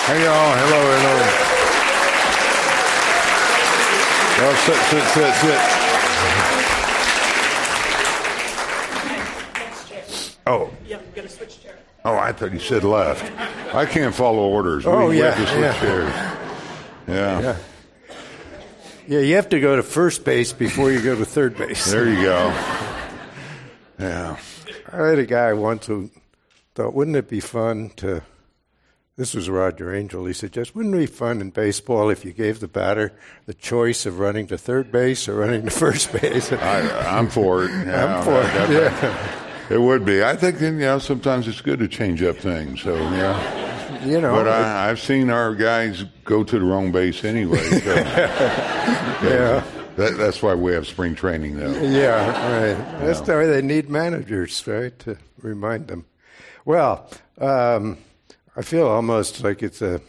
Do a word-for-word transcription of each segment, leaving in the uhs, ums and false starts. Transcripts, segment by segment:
Hey, y'all. Hello, hello. Well, sit, sit, sit, sit. Oh. Yeah, you got to switch chairs. Oh, I thought you said left. I can't follow orders. Oh, we, yeah. We have to switch Yeah. chairs. Yeah. Yeah. Yeah, you have to go to first base before you go to third base. There you go. Yeah. I had a guy once who thought, wouldn't it be fun to, this was Roger Angel, he suggested, wouldn't it be fun in baseball if you gave the batter the choice of running to third base or running to first base? I, I'm for it. Yeah, I'm for it, that- yeah. It would be. I think, you know, sometimes it's good to change up things. So, yeah. You know, But I, I've seen our guys go to the wrong base anyway. So. yeah. That, that's why we have spring training, though. Yeah, right. That's the way they need managers, right, to remind them. Well, um, I feel almost like it's a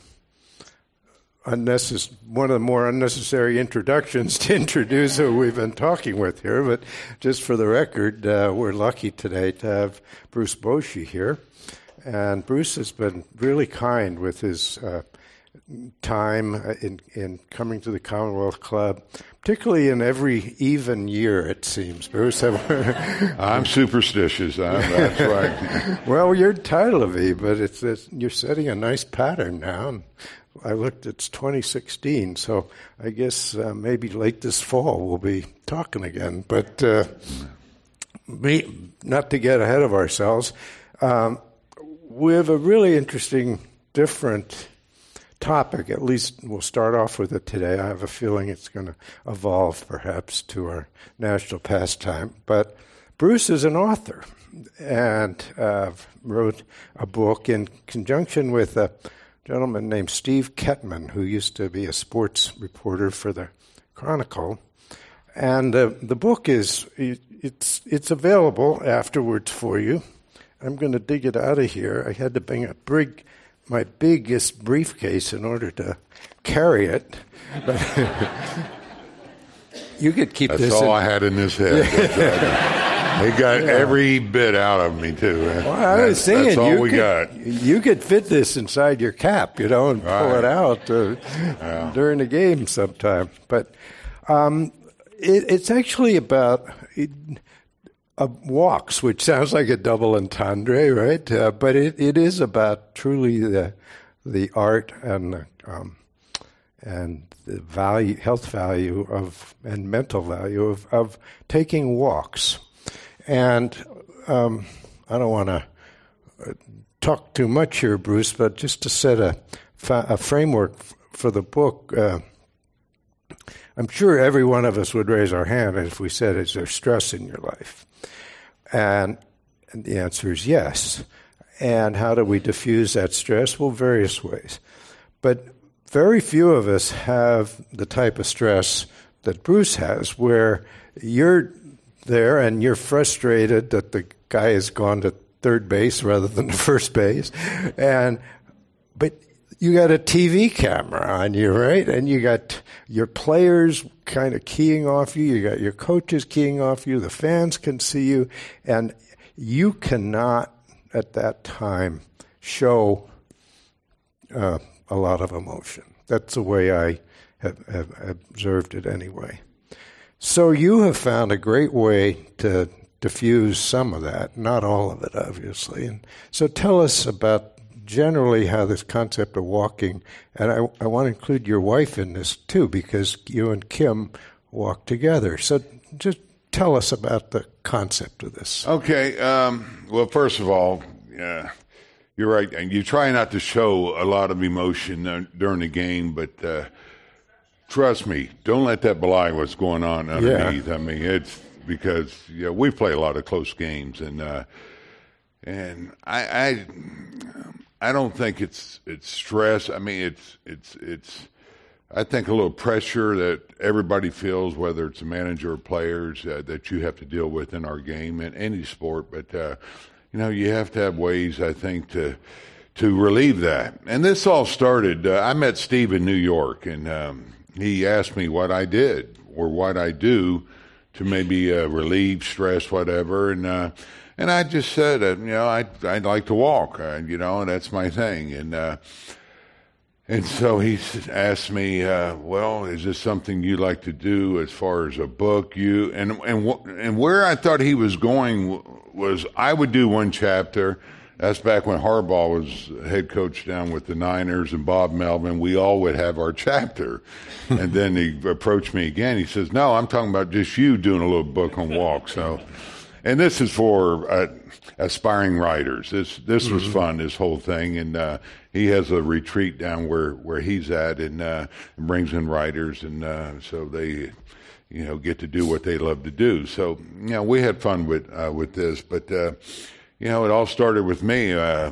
unnecess- one of the more unnecessary introductions to introduce who we've been talking with here. But just for the record, uh, we're lucky today to have Bruce Bochy here. And Bruce has been really kind with his uh, time in, in coming to the Commonwealth Club, particularly in every even year, it seems. Bruce, I'm superstitious. I'm, that's right. Well, you're entitled to be, but it's, it's you're setting a nice pattern now. And I looked, it's twenty sixteen, so I guess uh, maybe late this fall we'll be talking again. But uh, me, not to get ahead of ourselves, um, we have a really interesting, different topic. At least we'll start off with it today. I have a feeling it's going to evolve perhaps to our national pastime. But Bruce is an author and uh, wrote a book in conjunction with a gentleman named Steve Ketman, who used to be a sports reporter for the Chronicle. And uh, the book is, it's it's available afterwards for you. I'm going to dig it out of here. I had to bring a big, my biggest briefcase in order to carry it. But you could keep That's this. all in, I had in this head. He got Yeah. every bit out of me, too. Well, I was That's- saying, that's all you we could, got. You could fit this inside your cap, you know, and pull Right. it out uh, Yeah. during the game sometime. But um, it, it's actually about it, uh, walks, which sounds like a double entendre, right? Uh, but it, it is about truly the the art and the, um, and the value, health value of and mental value of, of taking walks. And um, I don't want to talk too much here, Bruce, but just to set a, fa- a framework f- for the book, uh, I'm sure every one of us would raise our hand if we said, is there stress in your life? And, and the answer is yes. And how do we diffuse that stress? Well, various ways. But very few of us have the type of stress that Bruce has, where you're there and you're frustrated that the guy has gone to third base rather than to first base, and but you got a T V camera on you, right? And you got your players kind of keying off you, you got your coaches keying off you, the fans can see you, and you cannot at that time show uh, a lot of emotion. That's the way I have, have observed it anyway. So you have found a great way to diffuse some of that, not all of it, obviously. And so tell us about generally how this concept of walking, and I, I want to include your wife in this too, because you and Kim walk together. So just tell us about the concept of this. Okay. Um, well, first of all, yeah, you're right. And you try not to show a lot of emotion uh, during the game, but uh, trust me, don't let that belie what's going on underneath. Yeah. I mean, it's because you know, we play a lot of close games, and uh, and I, I I don't think it's it's stress. I mean, it's it's it's. I think a little pressure that everybody feels, whether it's a manager or players, uh, that you have to deal with in our game in any sport. But uh, you know, you have to have ways, I think, to to relieve that. And this all started. Uh, I met Steve in New York, and um, he asked me what I did or what I do to maybe uh, relieve stress, whatever. And uh, and I just said, uh, you know, I I'd like to walk, uh, you know, and that's my thing. And uh, And so he asked me, uh, well, is this something you like to do as far as a book? You and and and where I thought he was going was I would do one chapter. That's back when Harbaugh was head coach down with the Niners and Bob Melvin. We all would have our chapter. And then he approached me again. He says, no, I'm talking about just you doing a little book on walk. So, and this is for uh, aspiring writers. This this mm-hmm. was fun, this whole thing. And uh, he has a retreat down where, where he's at and, uh, and brings in writers. And uh, so they, you know, get to do what they love to do. So, you know, we had fun with, uh, with this. But, uh, you know, it all started with me uh,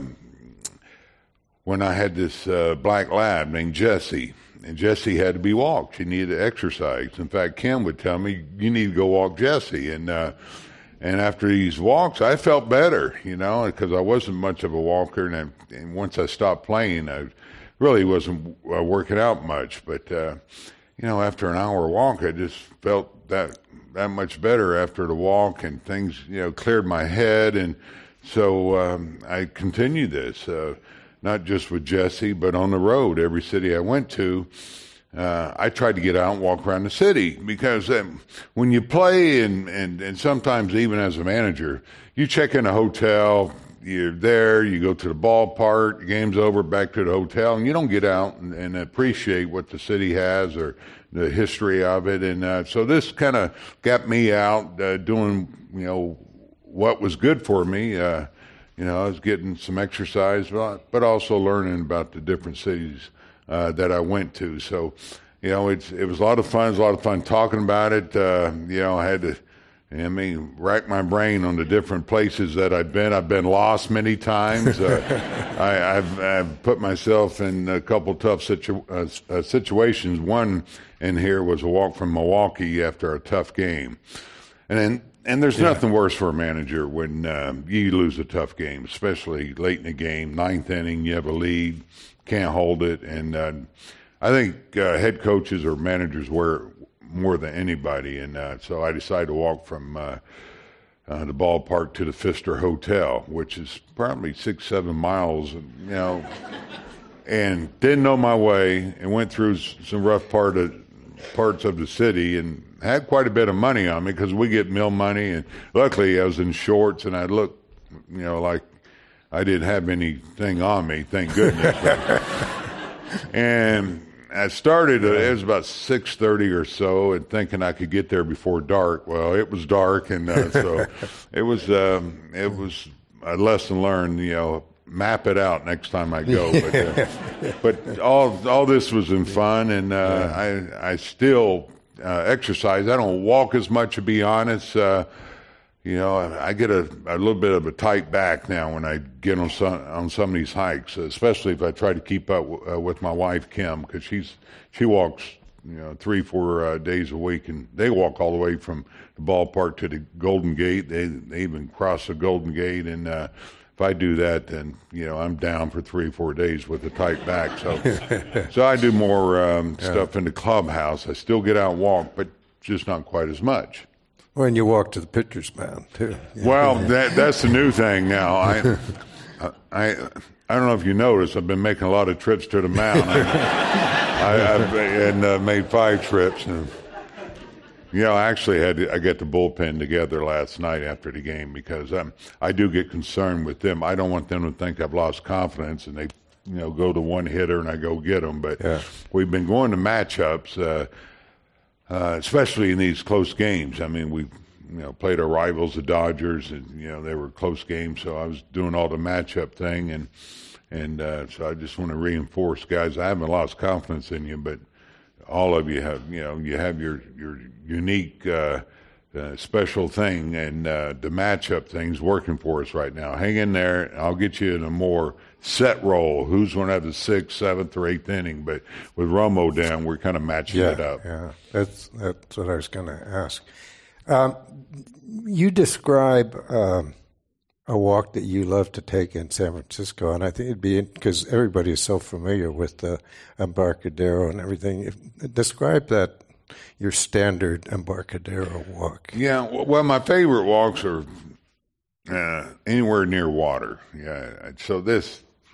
when I had this uh, black lab named Jesse. And Jesse had to be walked. She needed exercise. In fact, Kim would tell me, you need to go walk Jesse. And uh, and after these walks, I felt better, you know, because I wasn't much of a walker. And, I, and once I stopped playing, I really wasn't uh, working out much. But, uh, you know, after an hour walk, I just felt that that much better after the walk. And things, you know, cleared my head. And so um, I continued this. Uh, not just with Jesse, but on the road, every city I went to, uh, I tried to get out and walk around the city because um, when you play and, and, and sometimes even as a manager, you check in a hotel, you're there, you go to the ballpark, the game's over, back to the hotel, and you don't get out and, and appreciate what the city has or the history of it. And uh, so this kind of got me out uh, doing, you know, what was good for me. Uh, You know, I was getting some exercise, but also learning about the different cities uh, that I went to. So, you know, it's it was a lot of fun. It was a lot of fun talking about it. Uh, you know, I had to, I mean, rack my brain on the different places that I've been. I've been lost many times. Uh, I, I've, I've put myself in a couple tough situ- uh, uh, situations. One in here was a walk from Milwaukee after a tough game, and then. And there's yeah. nothing worse for a manager when um, you lose a tough game, especially late in the game, ninth inning, you have a lead, can't hold it. And uh, I think uh, head coaches or managers wear more than anybody. And uh, so I decided to walk from uh, uh, the ballpark to the Pfister Hotel, which is probably six, seven miles, you know, and didn't know my way and went through some rough part of, parts of the city and had quite a bit of money on me because we get meal money, and luckily I was in shorts and I looked, you know, like I didn't have anything on me, thank goodness. And I started, uh, it was about six thirty or so, and thinking I could get there before dark. Well, it was dark, and uh, so it was um, it was a lesson learned, you know, map it out next time I go. But, uh, but all all this was in fun, and uh, yeah. I I still uh, exercise. I don't walk as much, to be honest. Uh, you know, I, I get a, a little bit of a tight back now when I get on some on some of these hikes, especially if I try to keep up w- uh, with my wife Kim, because she's she walks you know three four uh, days a week, and they walk all the way from the ballpark to the Golden Gate. They they even cross the Golden Gate, and uh, if I do that, then, you know, I'm down for three or four days with a tight back. So so I do more um, yeah. stuff in the clubhouse. I still get out and walk, but just not quite as much. When you walk to the pitcher's mound, too. Yeah. Well, that, that's the new thing now. I, I I don't know if you noticed, I've been making a lot of trips to the mound. I, I, I've and, uh, made five trips. And, You know, I actually had to, I got the bullpen together last night after the game because um, I do get concerned with them. I don't want them to think I've lost confidence and they, you know, go to one hitter and I go get them. But yeah. we've been going to matchups, uh, uh, especially in these close games. I mean, we, you know, played our rivals, the Dodgers, and you know they were close games. So I was doing all the matchup thing, and and uh, so I just want to reinforce, guys, I haven't lost confidence in you, but all of you have, you know, you have your your unique uh, uh, special thing, and uh, the matchup thing's working for us right now. Hang in there. I'll get you in a more set role. Who's going to have the sixth, seventh, or eighth inning? But with Romo down, we're kind of matching yeah, it up. Yeah, that's that's what I was going to ask. Um, you describe um, a walk that you love to take in San Francisco, and I think it'd be because everybody is so familiar with the Embarcadero and everything. Describe that, your standard Embarcadero walk. Yeah, well, my favorite walks are uh, anywhere near water. Yeah, so this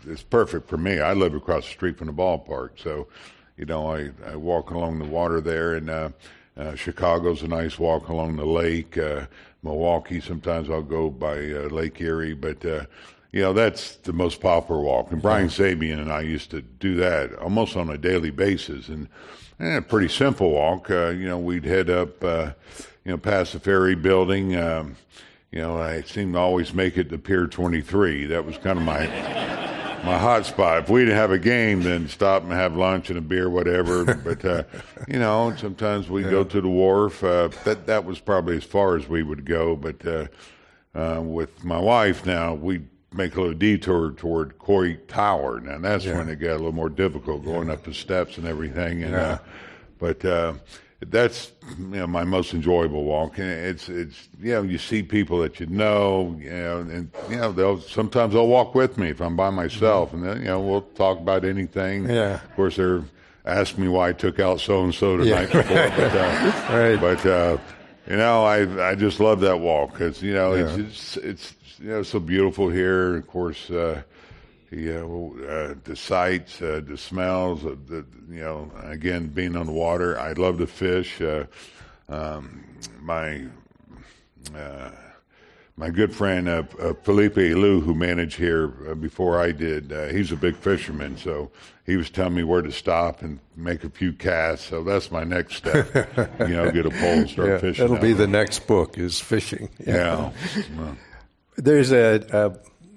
it's perfect for me. I live across the street from the ballpark, so you know I, I walk along the water there, and uh, uh, Chicago's a nice walk along the lake. Uh, Milwaukee, sometimes I'll go by uh, Lake Erie, but uh, you know that's the most popular walk. And Brian Sabian and I used to do that almost on a daily basis, and, and a pretty simple walk. Uh, you know, we'd head up, uh, you know, past the Ferry Building. Um, you know, I seemed to always make it to Pier twenty-three. That was kind of my my hot spot. If we didn't have a game, then stop and have lunch and a beer, whatever. But uh, you know, sometimes we'd yeah. go to the wharf. Uh, that that was probably as far as we would go. But uh, uh, with my wife now, we make a little detour toward Coit Tower. Now that's yeah. when it got a little more difficult, going yeah. up the steps and everything. And yeah. uh, but uh, that's you know my most enjoyable walk. And it's it's you know you see people that you know, you know, and you know they'll sometimes they'll walk with me if I'm by myself, mm-hmm. and then you know we'll talk about anything. Yeah. Of course, they're asking me why I took out so and so the yeah. night before, but uh, right. but uh, you know I I just love that walk because you know yeah. it's, it's it's you know so beautiful here. Of course. Uh, Yeah, well, uh, the sights, uh, the smells, uh, the you know, again being on the water. I love to fish. Uh, um, my uh, my good friend uh, uh, Felipe Lou, who managed here uh, before I did, uh, he's a big fisherman, so he was telling me where to stop and make a few casts. So that's my next step. you know, get a pole and start yeah, fishing. That'll be the next book is fishing. Yeah. yeah. There's a. a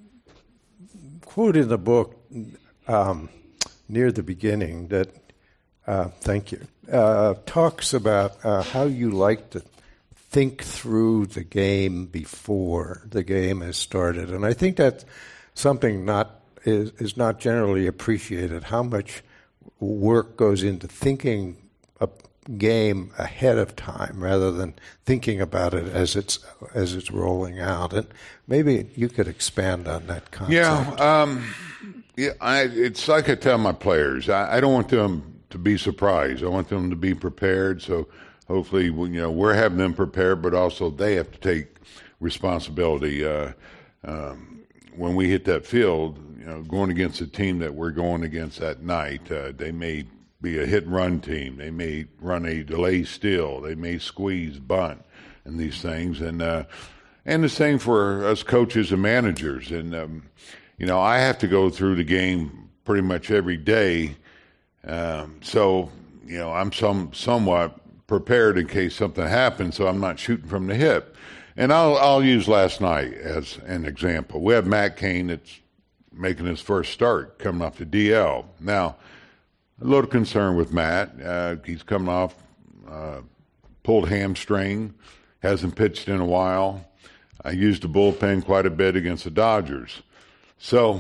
quote in the book um, near the beginning that, uh, thank you, uh, talks about uh, how you like to think through the game before the game has started. And I think that's something not is, is not generally appreciated, how much work goes into thinking a game ahead of time rather than thinking about it as it's as it's rolling out. And maybe you could expand on that concept. Yeah, um, yeah. I, it's like I tell my players. I, I don't want them to be surprised. I want them to be prepared. So hopefully, you know, we're having them prepared, but also they have to take responsibility. Uh, um, when we hit that field, you know, going against a team that we're going against that night, uh, they may be a hit-and-run team. They may run a delay steal. They may squeeze, bunt, and these things. And uh, and the same for us coaches and managers. And, um, you know, I have to go through the game pretty much every day. Um, so, you know, I'm some somewhat prepared in case something happens, so I'm not shooting from the hip. And I'll, I'll use last night as an example. We have Matt Cain that's making his first start coming off the D L. Now, a little concern with Matt. Uh, he's coming off uh, pulled hamstring, hasn't pitched in a while. I used the bullpen quite a bit against the Dodgers. So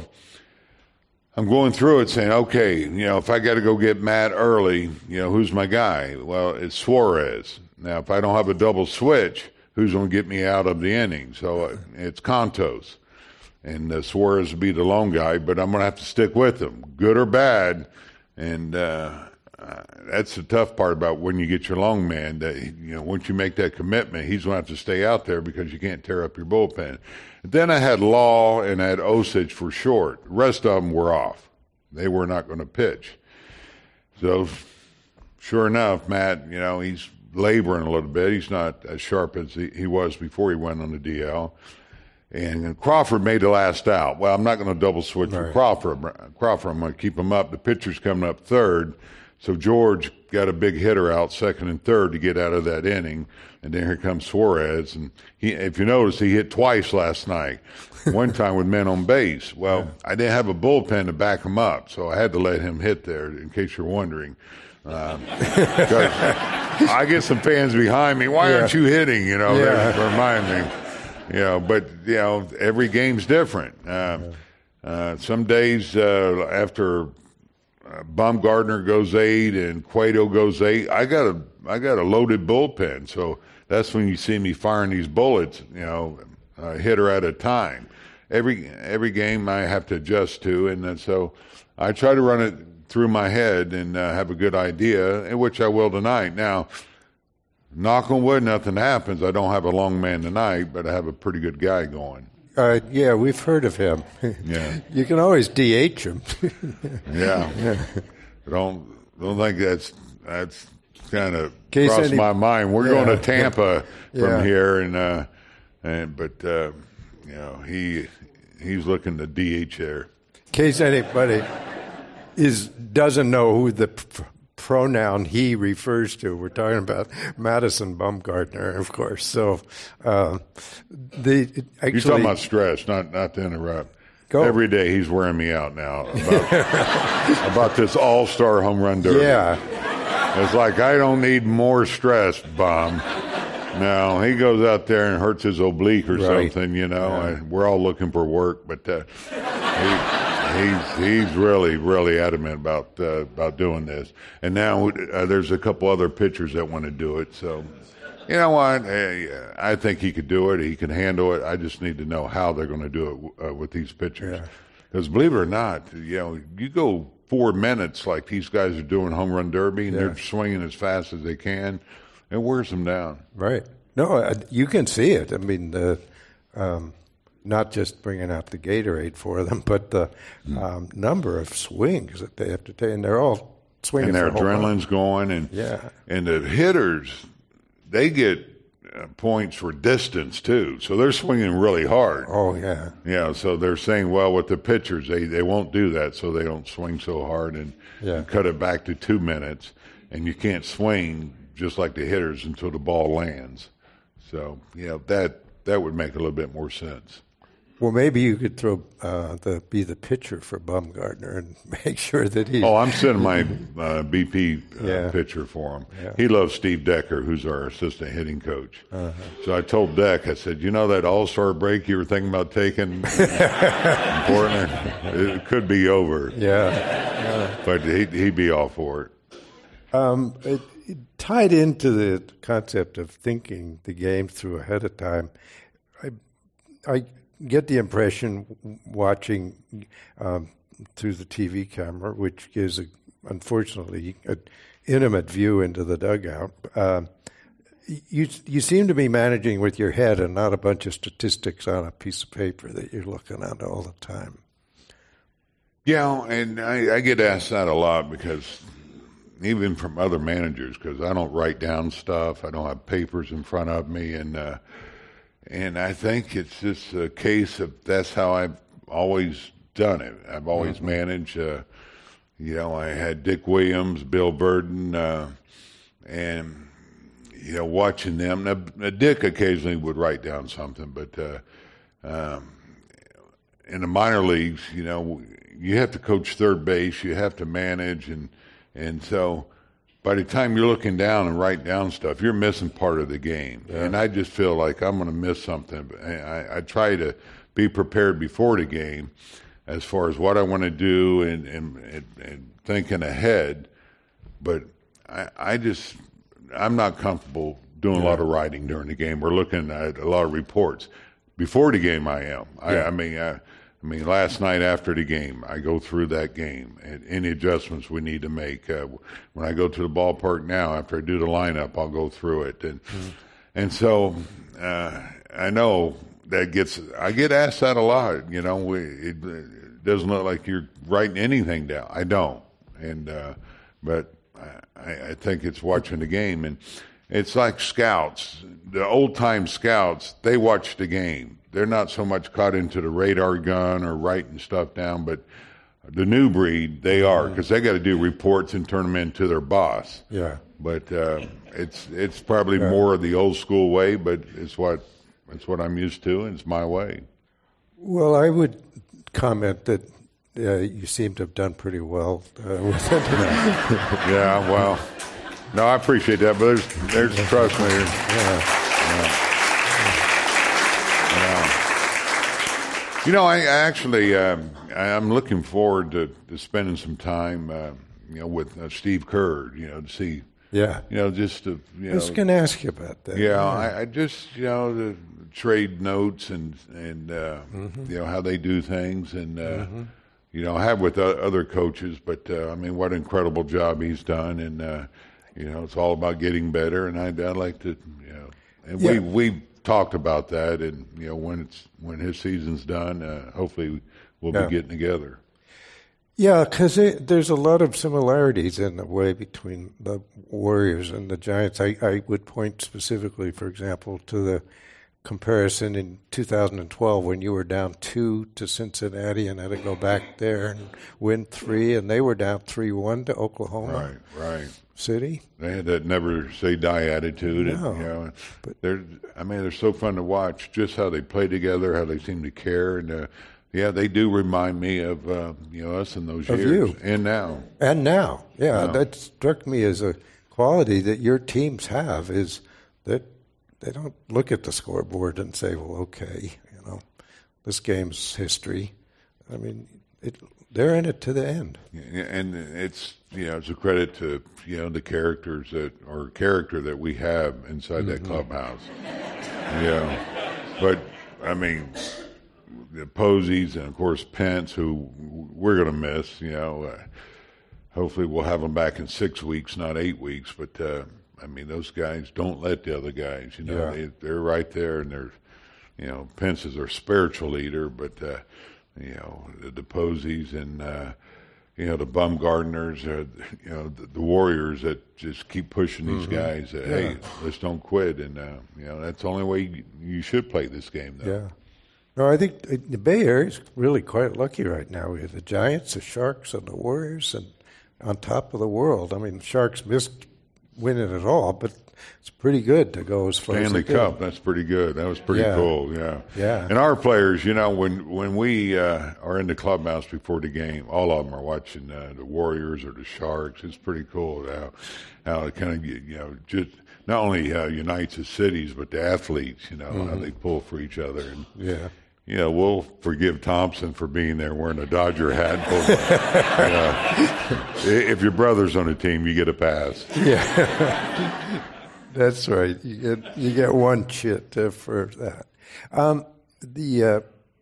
I'm going through it saying, okay, you know, if I got to go get Matt early, you know, who's my guy? Well, it's Suarez. Now, if I don't have a double switch, who's going to get me out of the inning? So uh, it's Contos. And uh, Suarez will be the lone guy, but I'm going to have to stick with him, good or bad. And uh, uh, that's the tough part about when you get your long man. That you know, once you make that commitment, he's going to have to stay out there because you can't tear up your bullpen. Then I had Law and I had Osich for short. The rest of them were off. They were not going to pitch. So, sure enough, Matt, you know, he's laboring a little bit. He's not as sharp as he, he was before he went on the D L. And Crawford made the last out. Well, I'm not going to double switch right. with Crawford. Crawford, I'm going to keep him up. The pitcher's coming up third. So George got a big hitter out second and third to get out of that inning. And then here comes Suarez. And he, if you notice, he hit twice last night. One time with men on base. Well, yeah. I didn't have a bullpen to back him up, so I had to let him hit there, in case you're wondering. Um, I get some fans behind me. Why yeah. aren't you hitting? You know, yeah. they remind me. You know, but, you know, every game's different. Uh, uh, some days uh, after uh, Baumgartner goes eight and Cueto goes eight, I got a I got a loaded bullpen. So that's when you see me firing these bullets, you know, a hitter at a time. Every every game I have to adjust to, and then so I try to run it through my head and uh, have a good idea, which I will tonight. Now, knock on wood, nothing happens. I don't have a long man tonight, but I have a pretty good guy going. Uh, yeah, we've heard of him. Yeah. You can always D H him. yeah. yeah. Don't don't think that's that's kind of Case crossed any, my mind. We're yeah, going to Tampa yeah. from yeah. here, and uh, and but uh, you know he he's looking to D H there. In case anybody is doesn't know who the pr- pronoun he refers to, we're talking about Madison Bumgarner, of course. So uh, the actually, you're talking about stress, not not to interrupt. Go. Every day he's wearing me out now about, about this all-star home run derby. Yeah. It's like, I don't need more stress, Bum. No, he goes out there and hurts his oblique or right. something, you know. Yeah. And we're all looking for work, but uh, he, he's he's really, really adamant about uh, about doing this. And now uh, there's a couple other pitchers that want to do it, so... You know what? I think he could do it. He can handle it. I just need to know how they're going to do it uh, with these pitchers. Because yeah. believe it or not, you know, you go four minutes like these guys are doing home run derby, and yeah. they're swinging as fast as they can. It wears them down. Right. No, you can see it. I mean, the, um, not just bringing out the Gatorade for them, but the mm. um, number of swings that they have to take, and they're all swinging. And their for adrenaline's going, and yeah, and the hitters. They get uh, points for distance, too. So they're swinging really hard. Oh, yeah. Yeah, so they're saying, well, with the pitchers, they, they won't do that, so they don't swing so hard and, yeah. and cut it back to two minutes. And you can't swing just like the hitters until the ball lands. So, yeah, that, that would make a little bit more sense. Well, maybe you could throw uh, the be the pitcher for Bumgarner and make sure that he. Oh, I'm sending my uh, B P uh, yeah. pitcher for him. Yeah. He loves Steve Decker, who's our assistant hitting coach. Uh-huh. So I told Deck, I said, you know that All-Star break you were thinking about taking? Important. It could be over. Yeah, yeah. But he'd, he'd be all for it. Um, it, it tied into the concept of thinking the game through ahead of time. I, I get the impression watching um, through the T V camera, which gives, a, unfortunately, an intimate view into the dugout. Uh, you you seem to be managing with your head and not a bunch of statistics on a piece of paper that you're looking at all the time. Yeah, and I, I get asked that a lot because even from other managers, because I don't write down stuff. I don't have papers in front of me, and uh, And I think it's just a case of that's how I've always done it. I've always mm-hmm. managed. Uh, you know, I had Dick Williams, Bill Burden, uh, and, you know, watching them. Now, Dick occasionally would write down something, but uh, um, in the minor leagues, you know, you have to coach third base, you have to manage, and and so by the time you're looking down and writing down stuff, you're missing part of the game. Yeah. And I just feel like I'm going to miss something. I, I try to be prepared before the game as far as what I want to do and, and, and, and thinking ahead. But I, I just, I'm not comfortable doing yeah. a lot of writing during the game. We're looking at a lot of reports. Before the game, I am. Yeah. I, I mean, I, I mean, last night after the game, I go through that game and any adjustments we need to make. Uh, when I go to the ballpark now, after I do the lineup, I'll go through it. And mm-hmm. and so uh, I know that gets, I get asked that a lot. You know, we, it, it doesn't look like you're writing anything down. I don't. And uh, but I, I think it's watching the game. And it's like scouts. The old-time scouts, they watch the game. They're not so much caught into the radar gun or writing stuff down, but the new breed, they are, because they got to do reports and turn them in to their boss. Yeah. But uh, it's it's probably yeah. more of the old school way, but it's what it's what I'm used to, and it's my way. Well, I would comment that uh, you seem to have done pretty well uh, with it. Yeah, well, no, I appreciate that, but there's, there's trust me. Yeah. yeah. You know, I actually, um, I'm looking forward to, to spending some time, uh, you know, with uh, Steve Kerr, you know, to see, yeah, you know, just to, you know. I was going to ask you about that. Yeah, yeah. I, I just, you know, the trade notes and, and uh, mm-hmm. you know, how they do things. And, uh, mm-hmm. you know, I have with other coaches, but, uh, I mean, what an incredible job he's done. And, uh, you know, it's all about getting better. And I'd, I'd like to, you know, and yeah. we, we, talked about that, and you know when it's when his season's done, uh, hopefully we'll Yeah. be getting together. Yeah, because there's a lot of similarities in the way between the Warriors and the Giants. I, I would point specifically, for example, to the comparison in two thousand twelve when you were down two to Cincinnati and had to go back there and win three, and they were down three one to Oklahoma Right, right. City. They had that never say die attitude, and No, you know, but- they're. I mean, they're so fun to watch. Just how they play together, how they seem to care, and uh, yeah, they do remind me of uh, you know us in those Of years you. and now. And now, yeah, No. that struck me as a quality that your teams have is that they don't look at the scoreboard and say, well, okay, you know, this game's history. I mean, it, they're in it to the end. Yeah, and it's you know it's a credit to you know the characters that or character that we have inside that clubhouse. Yeah, but I mean the Posies and of course Pence, who we're going to miss. You know, uh, hopefully we'll have them back in six weeks, not eight weeks. But uh, I mean those guys don't let the other guys. You know, Yeah. they they're right there, and they're you know Pence is our spiritual leader, but. Uh, You know, the, the Posies and, uh, you know, the Bumgardners, uh, you know, the, the Warriors that just keep pushing these guys. That, Hey, Yeah. let's don't quit. And, uh, you know, that's the only way you, you should play this game, though. Yeah. No, I think uh, the Bay Area is really quite lucky right now. We have the Giants, the Sharks, and the Warriors, and on top of the world. I mean, the Sharks missed winning it all, but it's pretty good to go as far Stanley as they did. Cup, that's pretty good. That was pretty Yeah. cool, yeah. Yeah. And our players, you know, when when we uh, are in the clubhouse before the game, all of them are watching uh, the Warriors or the Sharks. It's pretty cool how, how it kind of, you know, just not only uh, unites the cities, but the athletes, you know, Mm-hmm. how they pull for each other. And, Yeah. you know, we'll forgive Thompson for being there wearing a Dodger hat. But, uh, if your brother's on the team, you get a pass. Yeah. That's right. You get you get one chit uh, for that. Um, the uh,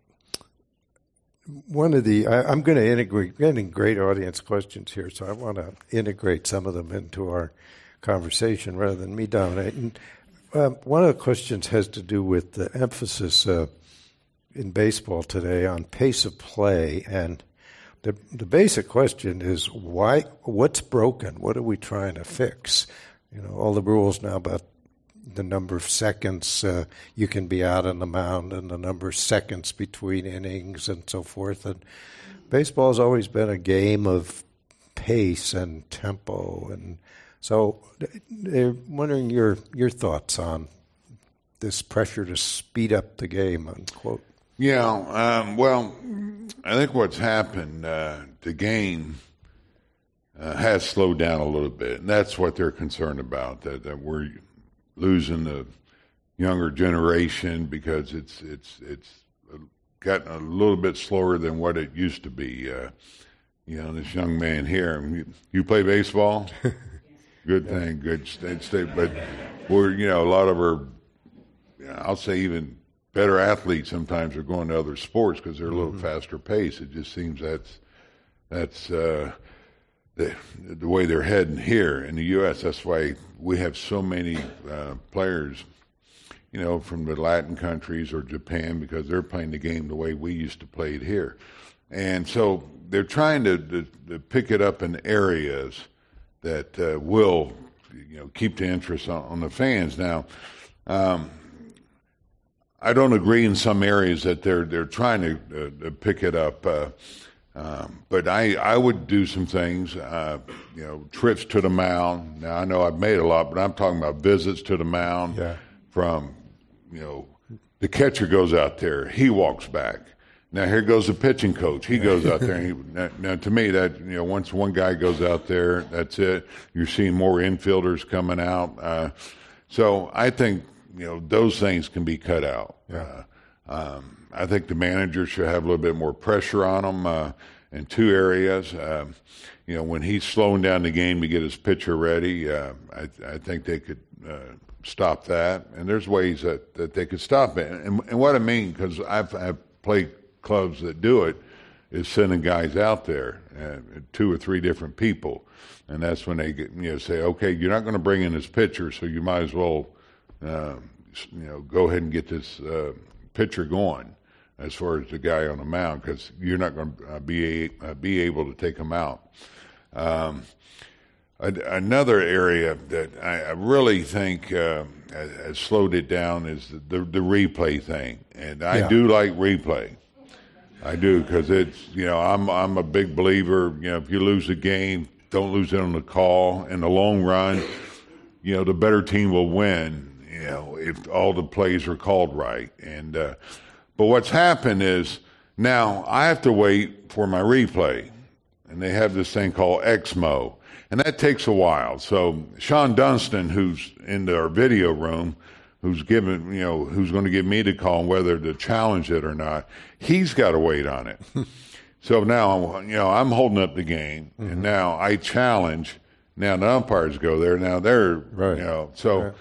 one of the I, I'm going to integrate getting great audience questions here, so I want to integrate some of them into our conversation rather than me dominating. Um, one of the questions has to do with the emphasis uh, in baseball today on pace of play, and the the basic question is why? What's broken? What are we trying to fix? You know, all the rules now about the number of seconds uh, you can be out on the mound and the number of seconds between innings and so forth. And baseball has always been a game of pace and tempo. And so they're wondering your your thoughts on this pressure to speed up the game, unquote. Yeah, um, well, I think what's happened, uh, the game uh, has slowed down a little bit, and that's what they're concerned about, that, that we're losing the younger generation because it's it's it's gotten a little bit slower than what it used to be. Uh, you know, this young man here, you, you play baseball? Good thing, good state, state, but we're, you know, a lot of our, I'll say even better athletes sometimes are going to other sports because they're a little mm-hmm. faster pace. It just seems that's that's uh, the the way they're heading here in the U S. That's why we have so many uh, players, you know, from the Latin countries or Japan because they're playing the game the way we used to play it here, and so they're trying to, to, to pick it up in areas that uh, will, you know, keep the interest on, on the fans. Now, um, I don't agree in some areas that they're they're trying to, uh, to pick it up, uh, um, but I I would do some things, uh, you know, trips to the mound. Now I know I've made a lot, but I'm talking about visits to the mound. Yeah. From, you know, the catcher goes out there, he walks back. Now here goes the pitching coach. He goes out there. And he, now, now, to me, that you know, once one guy goes out there, that's it. You're seeing more infielders coming out. Uh, so I think you know those things can be cut out. Yeah. Uh, um, I think the manager should have a little bit more pressure on him uh, in two areas. Uh, you know, when he's slowing down the game to get his pitcher ready, uh, I, I think they could uh, stop that. And there's ways that, that they could stop it. And, and what I mean, because I've, I've played clubs that do it, is sending guys out there, uh, two or three different people, and that's when they get, you know say, okay, you're not going to bring in this pitcher, so you might as well uh, you know, go ahead and get this uh, pitcher going as far as the guy on the mound, because you're not going to be a, uh, be able to take him out. Um, a, another area that I, I really think uh, has, has slowed it down is the, the, the replay thing, and I Yeah. do like replay. I do, because it's, you know, I'm I'm a big believer, you know, if you lose a game, don't lose it on the call. In the long run, you know, the better team will win, you know, if all the plays are called right. And uh, but what's happened is now I have to wait for my replay, and they have this thing called X M O, and that takes a while. So Sean Dunston, who's in our video room, who's given, you know, who's going to give me the call on whether to challenge it or not, he's got to wait on it. So now, you know, I'm holding up the game, mm-hmm. and now I challenge. Now the umpires go there. Now they're, right. you know, so right.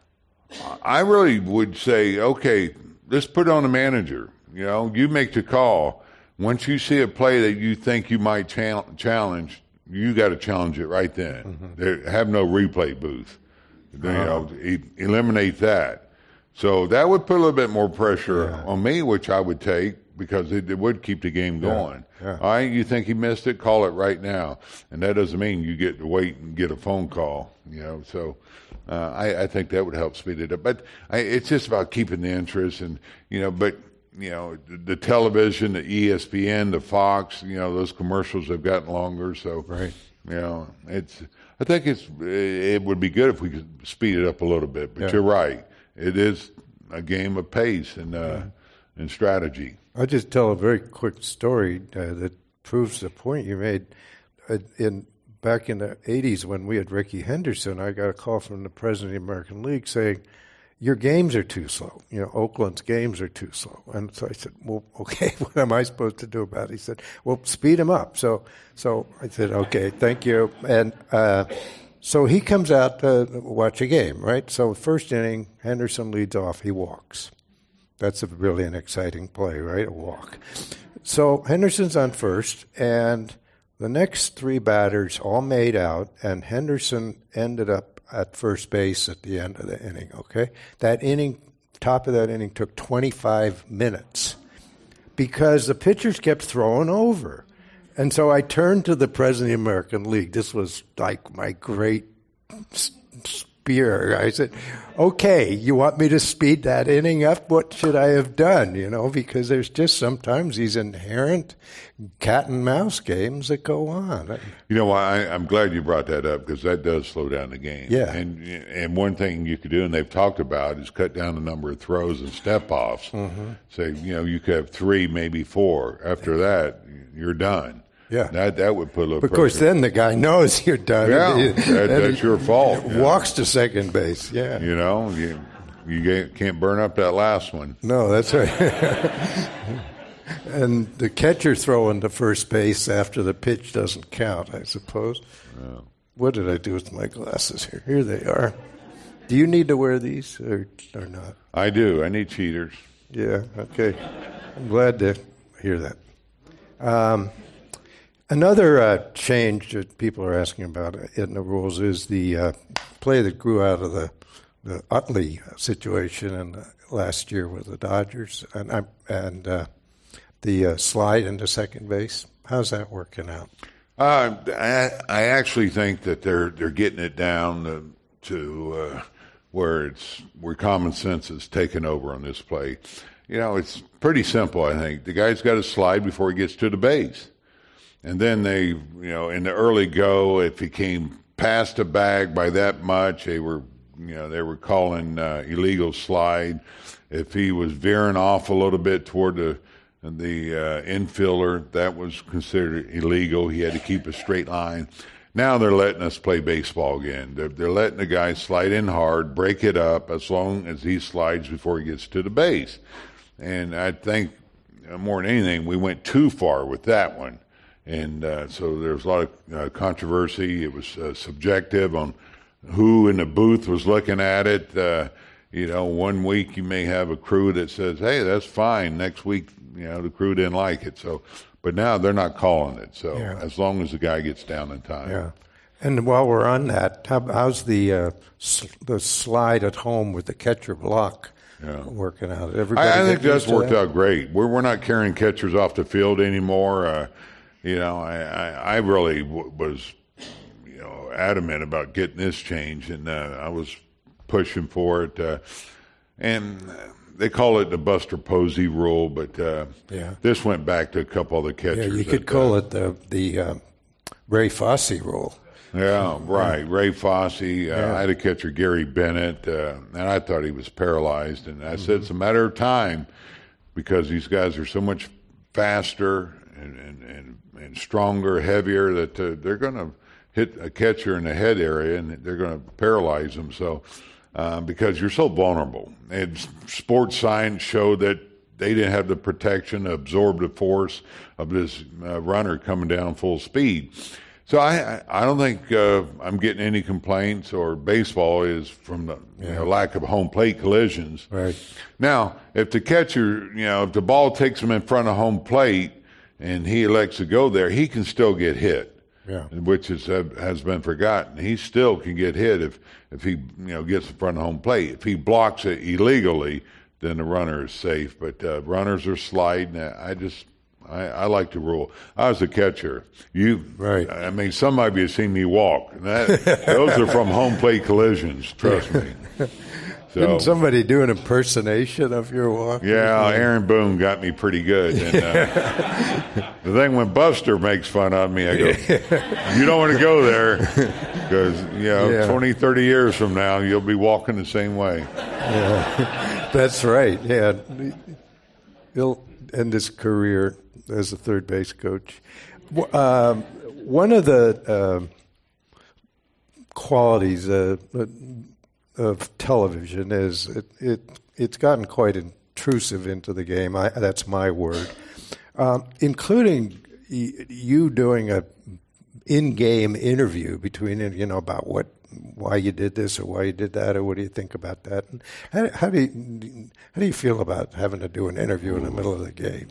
I really would say, okay, let's put it on the manager. You know, you make the call. Once you see a play that you think you might cha- challenge, you got to challenge it right then. Mm-hmm. There, have no replay booth. You know, e- eliminate that. So that would put a little bit more pressure yeah. on me, which I would take, because it, it would keep the game going. Yeah. Yeah. All right, you think he missed it? Call it right now. And that doesn't mean you get to wait and get a phone call. You know, so uh, I, I think that would help speed it up. But I, it's just about keeping the interest, and you know, but you know, the, the television, the E S P N, the Fox, you know, those commercials have gotten longer. So right. you know, it's. I think it's it would be good if we could speed it up a little bit. But yeah. you're right; it is a game of pace and uh, yeah. and strategy. I'll just tell a very quick story uh, that proves the point you made. Uh, in back in the eighties, when we had Rickey Henderson, I got a call from the president of the American League saying, "Your games are too slow. You know, Oakland's games are too slow." And so I said, "Well, okay, what am I supposed to do about it?" He said, "Well, speed them up." So, so I said, "Okay, thank you." And uh, so he comes out to watch a game, right? So first inning, Henderson leads off. He walks. That's a really an exciting play, right? A walk. So Henderson's on first, and the next three batters all made out, and Henderson ended up at first base at the end of the inning, okay? That inning, top of that inning, took twenty-five minutes because the pitchers kept throwing over. And so I turned to the president of the American League. This was like my great spear. I said, okay, you want me to speed that inning up? What should I have done? You know, because there's just sometimes these inherent cat and mouse games that go on. You know, I, I'm glad you brought that up, because that does slow down the game. Yeah. And and one thing you could do, and they've talked about, is cut down the number of throws and step-offs. Mm-hmm. Say, you know, you could have three, maybe four. After that, you're done. Yeah. That that would put a little Of course, pressure. then the guy knows you're done. Yeah, and he, that, that's your fault. Walks to second base, yeah. You know, you, you can't burn up that last one. No, that's right. And the catcher throwing to first base after the pitch doesn't count, I suppose. Yeah. What did I do with my glasses here? Here they are. Do you need to wear these or, or not? I do. I need cheaters. Yeah, okay. I'm glad to hear that. Um, another uh, change that people are asking about in the rules is the uh, play that grew out of the, the Utley situation in the last year with the Dodgers, and I'm, and uh, the uh, slide into second base. How's that working out? Uh, I, I actually think that they're they're getting it down to, to uh, where it's where common sense is taking over on this play. You know, it's pretty simple. I think the guy's got to slide before he gets to the base, and then they, you know, in the early go, if he came past the bag by that much, they were, you know, they were calling uh, illegal slide. If he was veering off a little bit toward the the uh, infielder, that was considered illegal. He had to keep a straight line. Now they're letting us play baseball again. They're, they're letting the guy slide in hard, break it up as long as he slides before he gets to the base. And I think uh, more than anything, we went too far with that one. And uh, so there was a lot of uh, controversy. It was uh, subjective on who in the booth was looking at it. Uh, you know, one week you may have a crew that says, hey, that's fine. Next week, you know, the crew didn't like it. So, but now they're not calling it. So yeah. as long as the guy gets down in time. Yeah. And while we're on that, how, how's the uh, sl- the slide at home with the catcher block yeah. working out? Everybody I, I think that's worked that? out great. We're we're not carrying catchers off the field anymore. Uh, you know, I I, I really w- was you know adamant about getting this change, and uh, I was pushing for it. Uh, and they call it the Buster Posey rule, but uh, yeah. this went back to a couple of the catchers. Yeah, you could that, call uh, it the the uh, Ray Fosse rule. Yeah, right. Yeah. Ray Fosse. Uh, yeah. I had a catcher, Gary Bennett, uh, and I thought he was paralyzed. And I mm-hmm. said it's a matter of time because these guys are so much faster and and, and, and stronger, heavier that uh, they're going to hit a catcher in the head area and they're going to paralyze them. So uh, because you're so vulnerable. And sports science showed that they didn't have the protection to absorb the force of this uh, runner coming down full speed. So I, I don't think uh, I'm getting any complaints, or baseball is from the yeah. you know, lack of home plate collisions. Right. Now, if the catcher, you know, if the ball takes him in front of home plate and he elects to go there, he can still get hit, yeah. which is, uh, has been forgotten. He still can get hit if, if he, you know, gets in front of home plate. If he blocks it illegally, then the runner is safe. But uh, runners are sliding. I just... I, I like the rule. I was a catcher. You, right? I mean, some of you have seen me walk. That, those are from home plate collisions. Trust me. So, didn't somebody do an impersonation of your walk? Yeah, Aaron Boone got me pretty good. And, uh, the thing when Buster makes fun of me, I go, "You don't want to go there because you know, yeah. twenty, thirty years from now, you'll be walking the same way." Yeah, that's right. Yeah, he'll end his career as a third base coach. Um, one of the uh, qualities uh, of television is it, it it's gotten quite intrusive into the game. I, that's my word, um, including y- you doing a in-game interview between you know about what why you did this or why you did that or what do you think about that. And how, how do you how do you feel about having to do an interview in the middle of the game?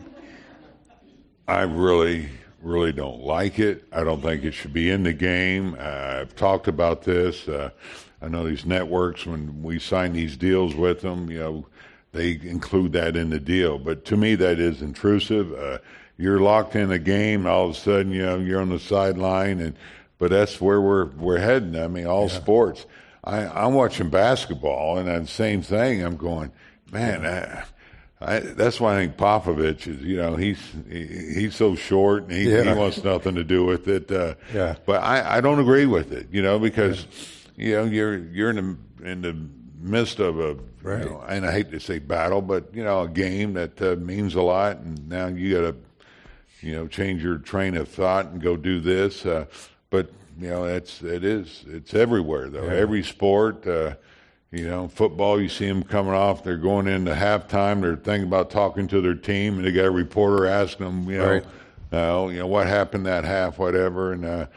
I really, really don't like it. I don't think it should be in the game. Uh, I've talked about this. Uh, I know these networks, when we sign these deals with them, you know, they include that in the deal. But to me, that is intrusive. Uh, you're locked in a game, all of a sudden, you know, you're on the sideline, and but that's where we're we're heading. I mean, all yeah. sports. I, I'm watching basketball, and that same thing. I'm going, man. I, I, that's why I think Popovich is, you know, he's he, he's so short and he, yeah. he wants nothing to do with it. Uh, yeah. But I, I don't agree with it, you know, because yeah. you know you're you're in the in the midst of a, right. you know, and I hate to say battle, but you know, a game that uh, means a lot, and now you got to, you know, change your train of thought and go do this. Uh, but you know, it's it is it's everywhere though. Yeah. Every sport. Uh, You know, football, you see them coming off, they're going into halftime, they're thinking about talking to their team, and they got a reporter asking them, you know, right. uh, you know what happened that half, whatever. And uh,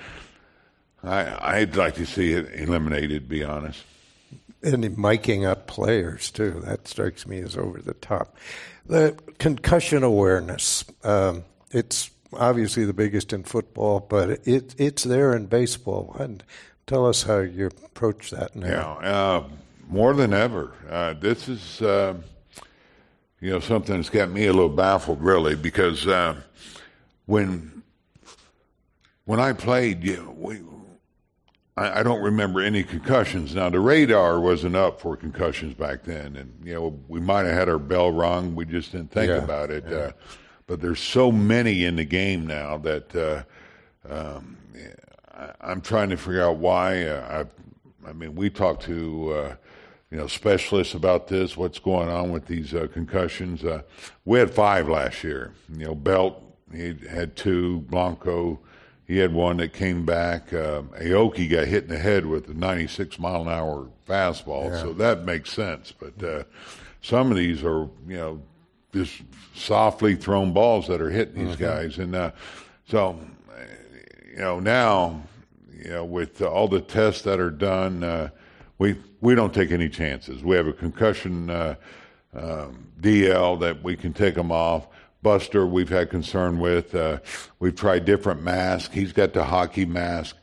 I, I'd like to see it eliminated, to be honest. And miking up players, too. That strikes me as over the top. The concussion awareness, um, it's obviously the biggest in football, but it, it's there in baseball. And tell us how you approach that now. Yeah, uh, more than ever. Uh, this is, uh, you know, something that's got me a little baffled, really, because uh, when when I played, you know, we, I, I don't remember any concussions. Now, the radar wasn't up for concussions back then, and, you know, we might have had our bell rung. We just didn't think yeah, about it. Yeah. Uh, but there's so many in the game now that uh, um, I, I'm trying to figure out why. Uh, I, I mean, we talked to... Uh, you know, specialists about this, what's going on with these uh, concussions. Uh, we had five last year. You know, Belt, he had two. Blanco, he had one that came back. Uh, Aoki got hit in the head with a ninety-six mile an hour fastball, yeah. so that makes sense. But uh, some of these are, you know, just softly thrown balls that are hitting these mm-hmm. guys. And uh, so, you know, now, you know, with all the tests that are done, uh, we we don't take any chances. We have a concussion uh, um, D L that we can take them off. Buster, we've had concern with. Uh, we've tried different masks. He's got the hockey mask.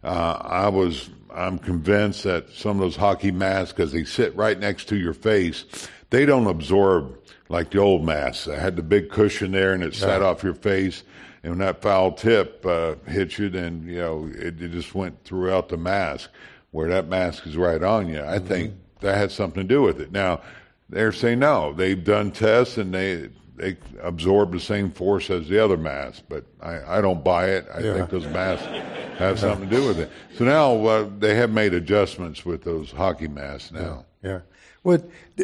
Uh, I was, I'm convinced that some of those hockey masks, because they sit right next to your face, they don't absorb like the old masks. I had the big cushion there, and it sat yeah. off your face. And when that foul tip uh, hit you, then you know it, it just went throughout the mask. Where that mask is right on you, I mm-hmm. think that had something to do with it. Now they're saying no. They've done tests and they they absorb the same force as the other masks, but I, I don't buy it. I yeah. think those masks have something to do with it. So now uh, they have made adjustments with those hockey masks now. Yeah. yeah. Well,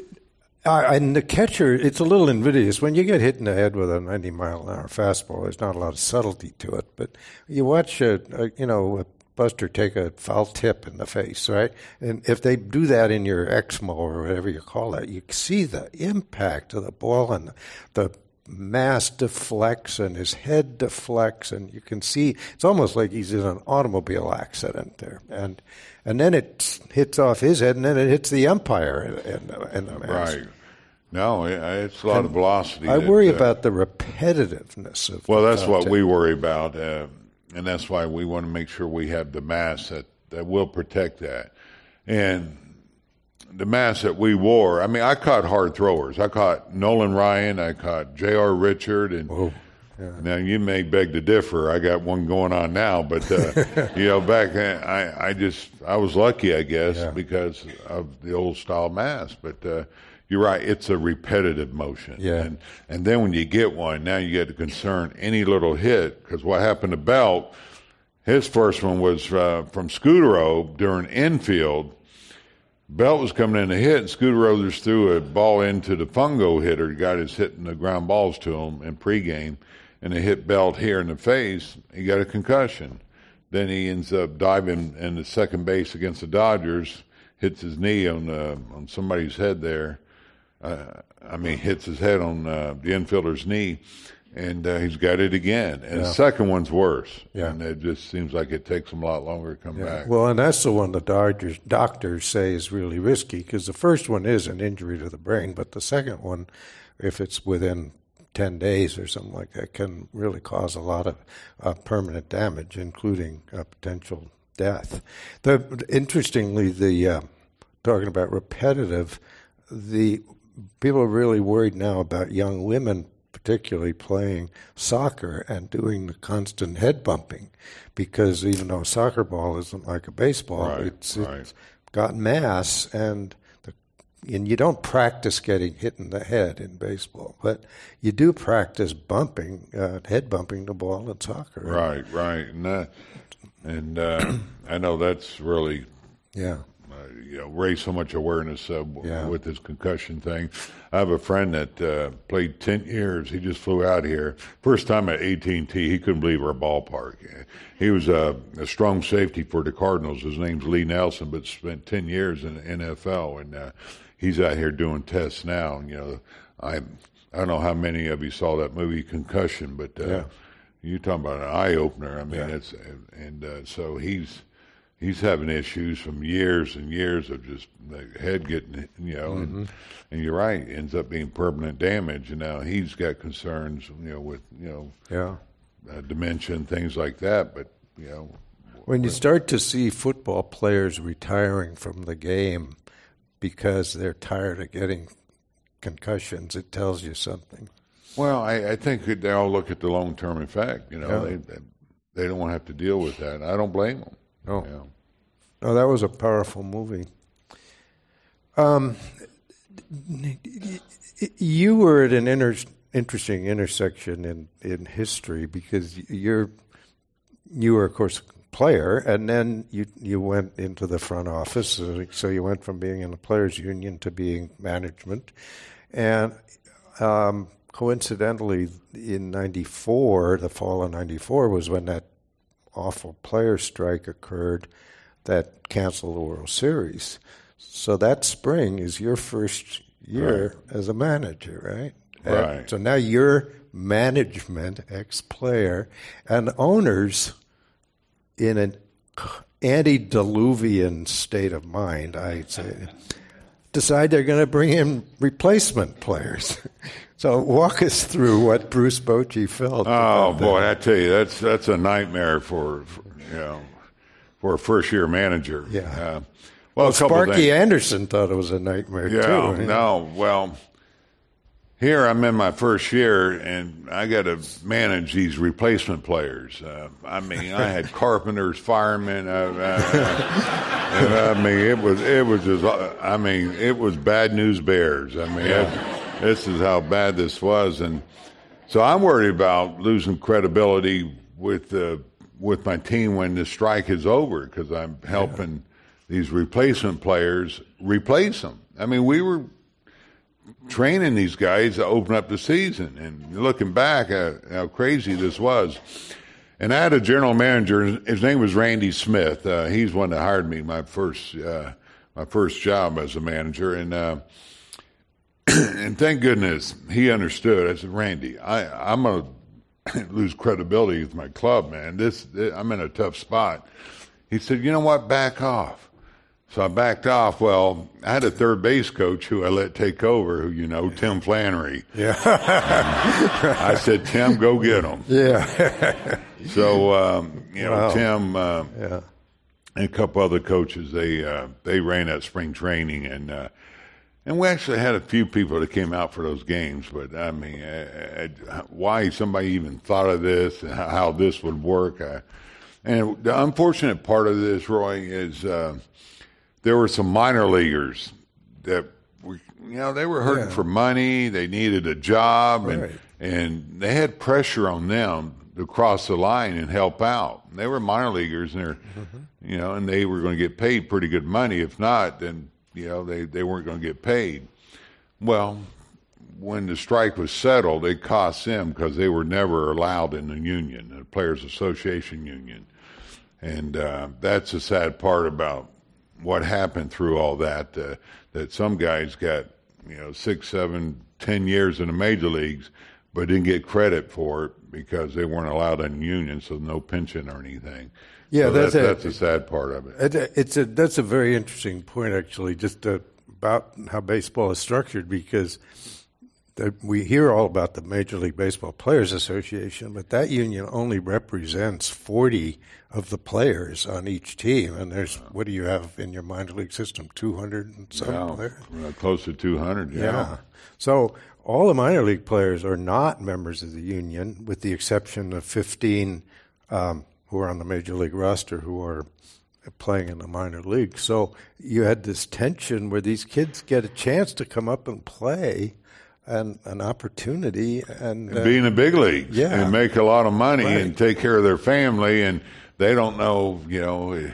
uh, and the catcher, it's a little invidious. When you get hit in the head with a ninety mile an hour fastball, there's not a lot of subtlety to it. But you watch, a, a, you know, a buster take a foul tip in the face, right? And if they do that in your E C M O or whatever you call it, you see the impact of the ball and the mass deflects and his head deflects, and you can see it's almost like he's in an automobile accident there. And and then it hits off his head, and then it hits the umpire in the, in the mass. Right. No, it's a lot and of velocity. I that, worry uh, about the repetitiveness of Well, that's what tip. we worry about. Uh, And that's why we want to make sure we have the masks that, that will protect that. And the masks that we wore, I mean, I caught hard throwers. I caught Nolan Ryan. I caught J R. Richard. And Whoa. Yeah. Now, you may beg to differ. I got one going on now. But, uh, you know, back then, I, I just, I was lucky, I guess, yeah. because of the old style mask. But, uh, you're right. It's a repetitive motion. Yeah. And, and then when you get one, now you get to concern any little hit. Because what happened to Belt, his first one was uh, from Scudero during infield. Belt was coming in to hit, and Scudero just threw a ball into the fungo hitter. The guy that's hitting the ground balls to him in pregame, and it hit Belt here in the face. He got a concussion. Then he ends up diving in the second base against the Dodgers, hits his knee on uh, on somebody's head there. Uh, I mean, hits his head on uh, the infielder's knee, and uh, he's got it again. And yeah. the second one's worse. Yeah. And it just seems like it takes him a lot longer to come yeah. back. Well, and that's the one the Dodgers doctors say is really risky, because the first one is an injury to the brain, but the second one, if it's within ten days or something like that, can really cause a lot of uh, permanent damage, including uh, potential death. The, interestingly, the uh, talking about repetitive, the people are really worried now about young women, particularly playing soccer and doing the constant head bumping, because even though a soccer ball isn't like a baseball, right, it's, right. it's got mass, and the, and you don't practice getting hit in the head in baseball, but you do practice bumping, uh, head bumping the ball in soccer. Right, right, and that, and uh, I know that's really yeah. Uh, you know, raise so much awareness uh, yeah. with this concussion thing. I have a friend that uh, played ten years. He just flew out here. First time at A T and T, he couldn't believe our ballpark. He was a, a strong safety for the Cardinals. His name's Lee Nelson, but spent ten years in the N F L, and uh, he's out here doing tests now. And, you know, I I don't know how many of you saw that movie Concussion, but uh, yeah. you're talking about an eye opener. I mean, yeah. it's and uh, so he's. He's having issues from years and years of just the head getting, you know, mm-hmm. and, and you're right, ends up being permanent damage. And now he's got concerns, you know, with, you know, yeah. uh, dementia and things like that. But, you know. When you start to see football players retiring from the game because they're tired of getting concussions, it tells you something. Well, I, I think they all look at the long-term effect. You know, yeah. they, they don't want to have to deal with that. I don't blame them. No. You know. No, that was a powerful movie. Um, you were at an inter- interesting intersection in, in history, because you're you were, of course, a player, and then you you went into the front office. So you went from being in the players' union to being management, and um, coincidentally, in ninety-four, the fall of ninety-four was when that awful player strike occurred that canceled the World Series. So that spring is your first year right. as a manager, right? Right. And so now you're management, ex-player, and owners in an antediluvian state of mind, I'd say, decide they're going to bring in replacement players. So walk us through what Bruce Bochy felt. Oh boy, I tell you, that's that's a nightmare for, for you know for a first-year manager. Yeah. Uh, well, well a couple Sparky things. Anderson thought it was a nightmare, yeah, too. Right? No, well, here I'm in my first year, and I got to manage these replacement players. Uh, I mean, I had carpenters, firemen. Uh, uh, and I mean, it was it was just. I mean, it was bad news bears. I mean, Yeah. it, this is how bad this was, and so I'm worried about losing credibility with the with my team when the strike is over, because I'm helping yeah. these replacement players replace them. I mean, we were training these guys to open up the season, and looking back at how crazy this was. And I had a general manager. His name was Randy Smith. Uh, he's one that hired me my first uh, my first job as a manager, and uh, and thank goodness he understood. I said, Randy, I, I'm gonna lose credibility with my club, man. This, this I'm in a tough spot. He said, you know what? Back off. So I backed off. Well, I had a third base coach who I let take over, who, you know, Tim Flannery. Yeah. I said, Tim, go get him. Yeah. So, um, you know, Wow. Tim uh, Yeah. and a couple other coaches, they uh, they ran that spring training. And uh, and we actually had a few people that came out for those games. But, I mean, I, I, why somebody even thought of this and how this would work. I, and the unfortunate part of this, Roy, is uh, – there were some minor leaguers that were, you know, they were hurting Yeah. for money. They needed a job, and Right. and they had pressure on them to cross the line and help out. They were minor leaguers, and they're, mm-hmm. you know, and they were going to get paid pretty good money. If not, then you know they, they weren't going to get paid. Well, when the strike was settled, it cost them because they were never allowed in the union, the Players Association union, and uh, that's the sad part about what happened through all that, uh, that some guys got, you know, six, seven, ten years in the major leagues, but didn't get credit for it because they weren't allowed in union, so no pension or anything. Yeah, so that's, that's, a, that's the sad part of it. It's a, that's a very interesting point, actually, just uh, about how baseball is structured, because the, we hear all about the Major League Baseball Players Association, but that union only represents forty of the players on each team. And there's, what do you have in your minor league system, two hundred and some Yeah, players? uh, close to two hundred, yeah. Yeah. So all the minor league players are not members of the union, with the exception of fifteen um, who are on the major league roster who are playing in the minor league. So you had this tension where these kids get a chance to come up and play, and an opportunity, and uh, Be in the big leagues yeah. and make a lot of money Right. and take care of their family, and they don't know, you know,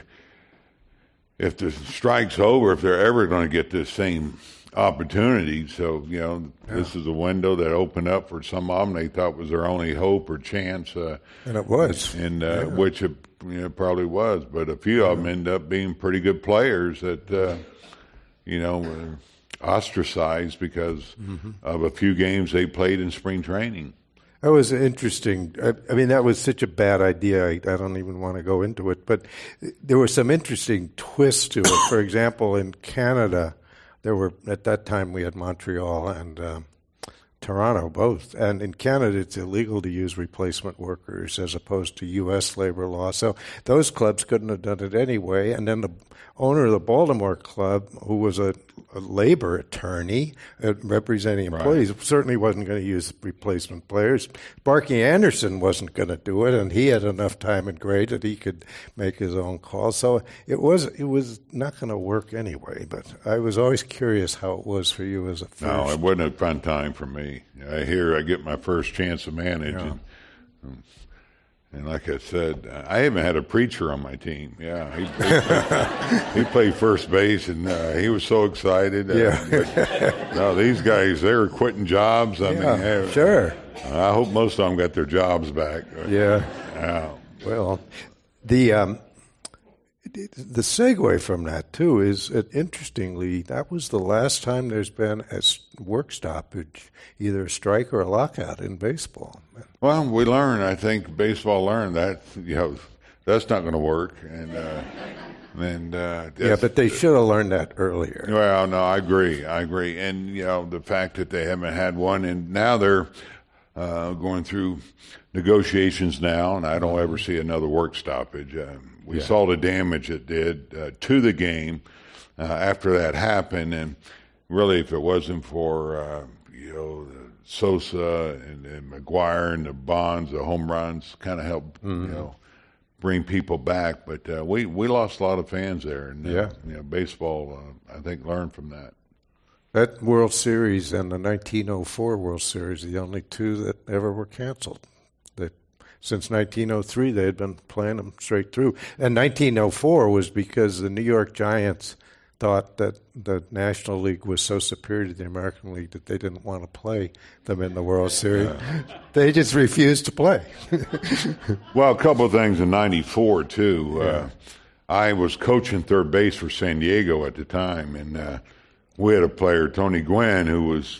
if the strike's over, if they're ever going to get this same opportunity. So, you know, yeah. this is a window that opened up for some of them. They thought was their only hope or chance. Uh, and it was. And uh, yeah. which it you know, probably was. But a few of them end up being pretty good players that, uh, you know, were ostracized because mm-hmm. of a few games they played in spring training. That was interesting. I, I mean, that was such a bad idea. I, I don't even want to go into it. But there were some interesting twists to it. For example, in Canada, there were, at that time, we had Montreal and uh, Toronto both. And in Canada, it's illegal to use replacement workers as opposed to U S labor law. So those clubs couldn't have done it anyway. And then the owner of the Baltimore club, who was a, a labor attorney uh, representing employees, right. certainly wasn't going to use replacement players. Sparky Anderson wasn't going to do it, and he had enough time and grade that he could make his own calls. So it was it was not going to work anyway. But I was always curious how it was for you as a first. No, it wasn't a fun time for me. I hear I get my first chance of managing. Yeah. And like I said, I haven't had a preacher on my team. Yeah, he, he, played, he played first base, and uh, he was so excited. Uh, Yeah. but, no, these guys, they were quitting jobs. I yeah, mean, hey, sure. I hope most of them got their jobs back. Yeah. Yeah. Well, the um, the segue from that too is that, interestingly, that was the last time there's been a work stoppage, either a strike or a lockout in baseball. Well, we learned. I think baseball learned that you know that's not going to work, and uh, and uh, yeah, but they should have learned that earlier. Well, no, I agree. I agree, and you know the fact that they haven't had one, and now they're uh, going through negotiations now, and I don't ever see another work stoppage. Uh, we Yeah. saw the damage it did uh, to the game uh, after that happened, and really, if it wasn't for uh, you know the Sosa and, and McGuire and the Bonds, the home runs kind of helped mm-hmm. you know bring people back. But uh, we we lost a lot of fans there, and uh, yeah. you know, baseball uh, I think learned from that. That World Series and the nineteen oh four World Series, the only two that ever were canceled. That since nineteen oh three, they had been playing them straight through. And nineteen oh four was because the New York Giants thought that the National League was so superior to the American League that they didn't want to play them in the World Series. Yeah. They just refused to play. Well, a couple of things in ninety-four, too. Yeah. Uh, I was coaching third base for San Diego at the time, and uh, we had a player, Tony Gwynn, who was,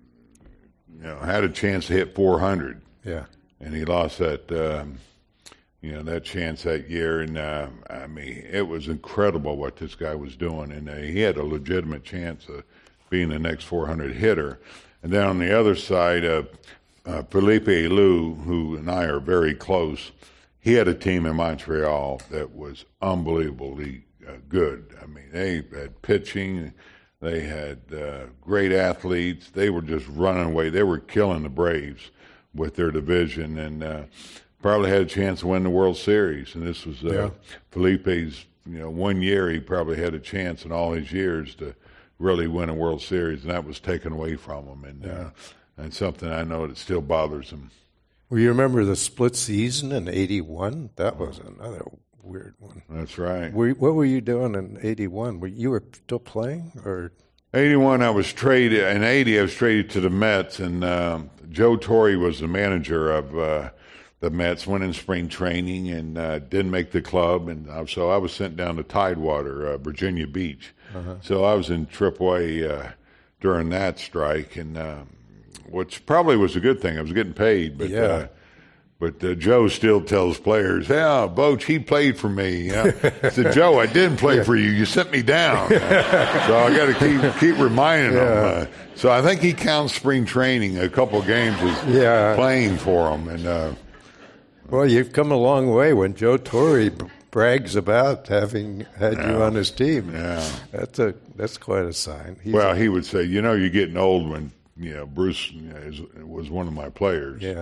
you know, had a chance to hit four hundred. Yeah. And he lost that, um, you know, that chance that year. And, uh, I mean, it was incredible what this guy was doing. And uh, he had a legitimate chance of being the next four hundred hitter. And then on the other side, uh, uh, Felipe Alou, who and I are very close, he had a team in Montreal that was unbelievably uh, good. I mean, they had pitching. They had uh, great athletes. They were just running away. They were killing the Braves with their division, and uh, probably had a chance to win the World Series. And this was uh, yeah. Felipe's, you know, one year he probably had a chance in all his years to really win a World Series, and that was taken away from him. And yeah. uh, and something I know that still bothers him. Well, you remember the split season in eighty-one? That was another weird one. That's right. Were, what were you doing in eighty-one? Were you were still playing, or eighty-one? I was traded. In eighty, I was traded to the Mets, and um, Joe Torre was the manager of uh, the Mets. Went in spring training and uh, didn't make the club, and uh, so I was sent down to Tidewater, uh, Virginia Beach. Uh-huh. So I was in triple A uh, during that strike, and uh, which probably was a good thing. I was getting paid, but. Yeah. Uh, But uh, Joe still tells players, "Yeah, Boach, he played for me." You know? I said, "Joe, I didn't play yeah. for you. You sent me down." So I got to keep keep reminding yeah. him. Uh, so I think he counts spring training a couple of games as yeah. playing for him. And uh, well, you've come a long way. When Joe Torre brags about having had yeah. you on his team, yeah. that's a that's quite a sign. He's well, a, he would say, "You know, you're getting old when you know Bruce you know, is, was one of my players." Yeah.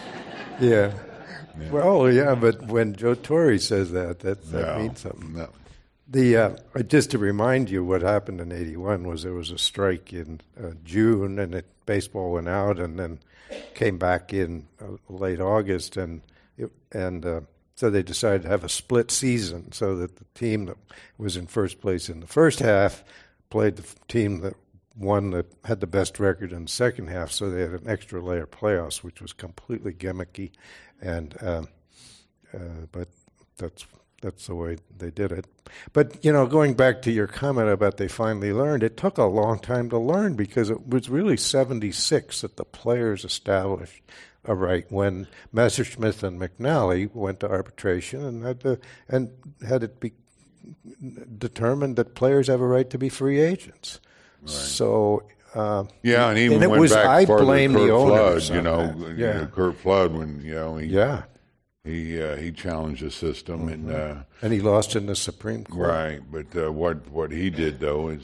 Yeah. yeah. Well, yeah, but when Joe Torre says that, that, that no, means something. No. The uh, just to remind you, what happened in eighty-one was there was a strike in uh, June, and it, baseball went out, and then came back in uh, late August, and it, and uh, so they decided to have a split season, so that the team that was in first place in the first half played the team that one that had the best record in the second half, so they had an extra layer playoffs, which was completely gimmicky, and uh, uh, but that's that's the way they did it. But you know, going back to your comment about they finally learned, it took a long time to learn because it was really seventy-six that the players established a right when Messerschmitt and McNally went to arbitration and had to and had it be determined that players have a right to be free agents. Right. So uh, yeah, and even and it went was, back I further, blame Kurt the owners, Flood, you know, yeah. you know, Kurt Flood when you know he yeah he uh, he challenged the system mm-hmm. and uh, and he lost in the Supreme Court. Right, but uh, what what he did though is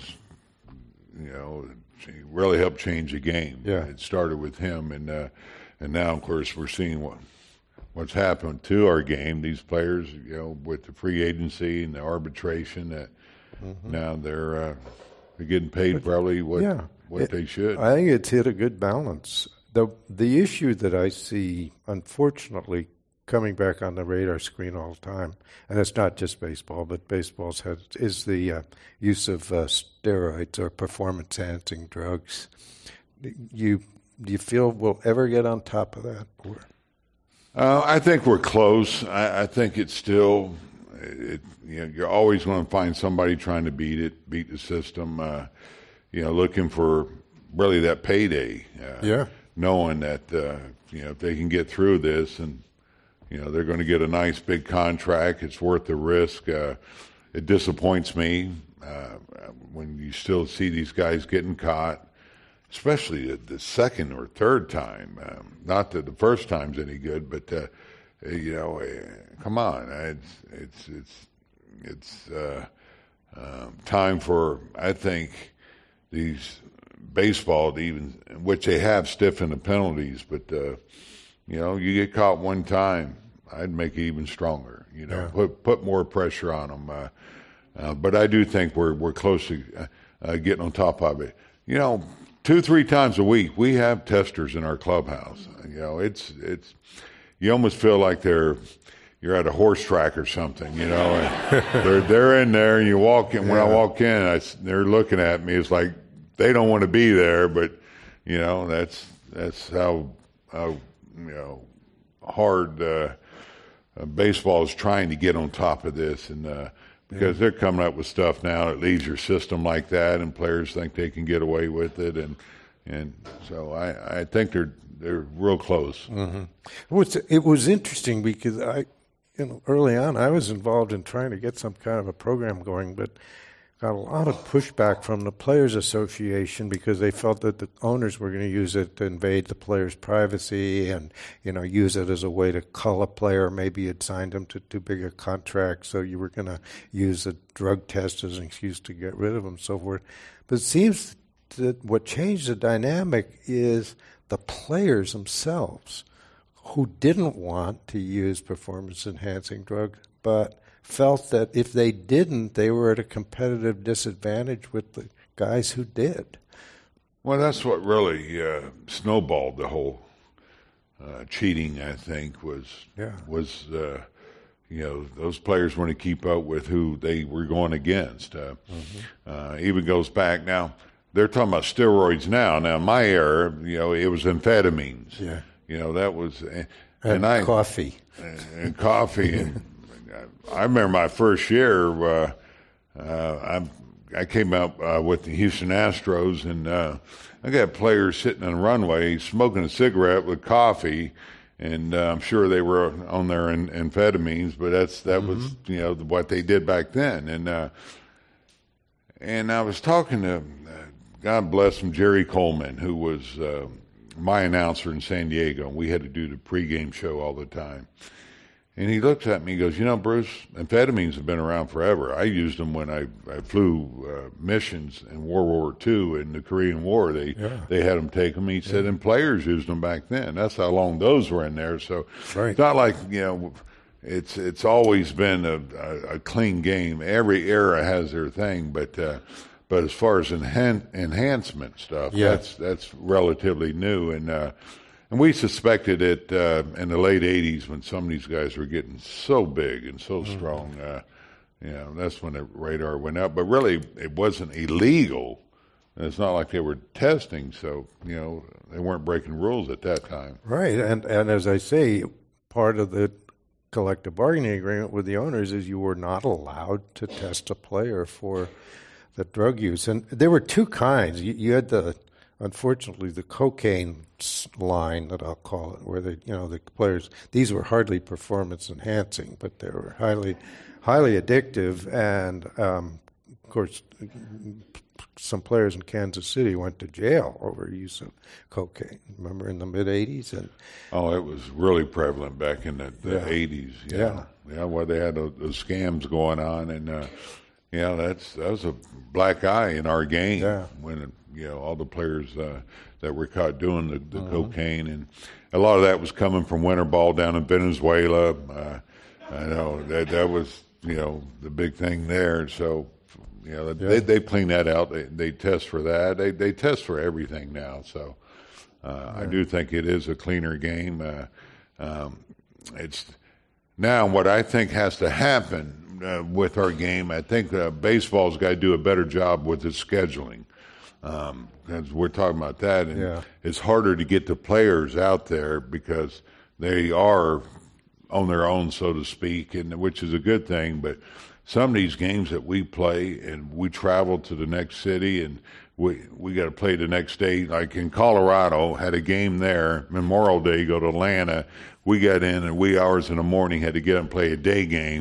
you know he really helped change the game. Yeah, it started with him, and uh, and now of course we're seeing what what's happened to our game. These players, you know, with the free agency and the arbitration, that mm-hmm. now they're. Uh, They're getting paid but, probably what yeah, what it, they should. I think it's hit a good balance. The the issue that I see, unfortunately, coming back on the radar screen all the time, and it's not just baseball, but baseball's had, is the uh, use of uh, steroids or performance-enhancing drugs. You do you feel we'll ever get on top of that? Or? Uh, I think we're close. I, I think it's still. It, you know, you're always going to find somebody trying to beat it, beat the system. Uh, you know, looking for really that payday. Uh, yeah. Knowing that uh, you know if they can get through this, and you know they're going to get a nice big contract, it's worth the risk. Uh, it disappoints me uh, when you still see these guys getting caught. especially the, the second or third time. Um, not that the first time's any good, but uh, you know, uh, come on, it's it's it's it's uh, um, time for, I think, these baseball to even, which they have stiffened the penalties, but uh, you know, you get caught one time, I'd make it even stronger. You know, yeah. put put more pressure on them. Uh, uh, but I do think we're we're close to uh, uh, getting on top of it. You know, two three times a week we have testers in our clubhouse. You know, it's it's you almost feel like they're you're at a horse track or something. You know, and they're they're in there, and you walk in. When yeah. I walk in, I, they're looking at me. It's like they don't want to be there, but you know, that's that's how how you know hard. Uh, Uh, baseball is trying to get on top of this, and uh, because yeah. they're coming up with stuff now that leaves your system like that, and players think they can get away with it, and and so I, I think they're they're real close. Mm-hmm. It was it was interesting because I, you know, early on I was involved in trying to get some kind of a program going, but got a lot of pushback from the Players Association because they felt that the owners were going to use it to invade the players' privacy and, you know, use it as a way to cull a player. Maybe you'd signed them to too big a contract, so you were going to use a drug test as an excuse to get rid of them, so forth. But it seems that what changed the dynamic is the players themselves who didn't want to use performance-enhancing drugs, but felt that if they didn't, they were at a competitive disadvantage with the guys who did. Well, that's what really uh, snowballed the whole uh, cheating, I think, was, yeah. was uh, you know, those players want to keep up with who they were going against. Uh, mm-hmm. uh, even goes back now, they're talking about steroids now. Now, in my era, you know, it was amphetamines. Yeah. You know, that was... And, and I, coffee. And, and coffee and... I remember my first year. Uh, uh, I I came out uh, with the Houston Astros, and uh, I got players sitting on the runway smoking a cigarette with coffee, and uh, I'm sure they were on their in, amphetamines, but that's that mm-hmm. was you know what they did back then. And uh, and I was talking to uh, God bless him, Jerry Coleman, who was uh, my announcer in San Diego, and we had to do the pregame show all the time. And he looks at me and goes, you know, Bruce, amphetamines have been around forever. I used them when I, I flew uh, missions in World War Two in the Korean War. They yeah. they had them take them. He said, yeah. and players used them back then. That's how long those were in there. So right. It's not like, you know, it's it's always been a, a, a clean game. Every era has their thing. But uh, but as far as enhan- enhancement stuff, yeah. that's, that's relatively new. And uh And we suspected it uh, in the late eighties when some of these guys were getting so big and so strong. Uh, you know, that's when the radar went up. But really, it wasn't illegal. It's not like they were testing, so, you know, they weren't breaking rules at that time. Right. And, and as I say, part of the collective bargaining agreement with the owners is you were not allowed to test a player for the drug use. And there were two kinds. You, you had the... Unfortunately, the cocaine line that I'll call it, where the you know the players, these were hardly performance enhancing, but they were highly, highly addictive, and um, of course, some players in Kansas City went to jail over use of cocaine. Remember in the mid eighties, and oh, it was really prevalent back in the, the yeah. eighties. Yeah, yeah, yeah, where they had those, those scams going on, and uh, yeah, that's that was a black eye in our game yeah. when. You know, all the players uh, that were caught doing the, the uh-huh. cocaine, and a lot of that was coming from winter ball down in Venezuela. Uh, I know that that was you know the big thing there. So you know yeah. they they clean that out. They they test for that. They they test for everything now. So uh, yeah. I do think it is a cleaner game. Uh, um, it's now what I think has to happen uh, with our game. I think uh, baseball's got to do a better job with its scheduling. Um, as we're talking about that, and yeah. it's harder to get the players out there because they are on their own, so to speak, and which is a good thing. But some of these games that we play, and we travel to the next city, and we we got to play the next day. Like in Colorado, had a game there. Memorial Day, go to Atlanta. We got in at wee hours in the morning, had to get up and play a day game.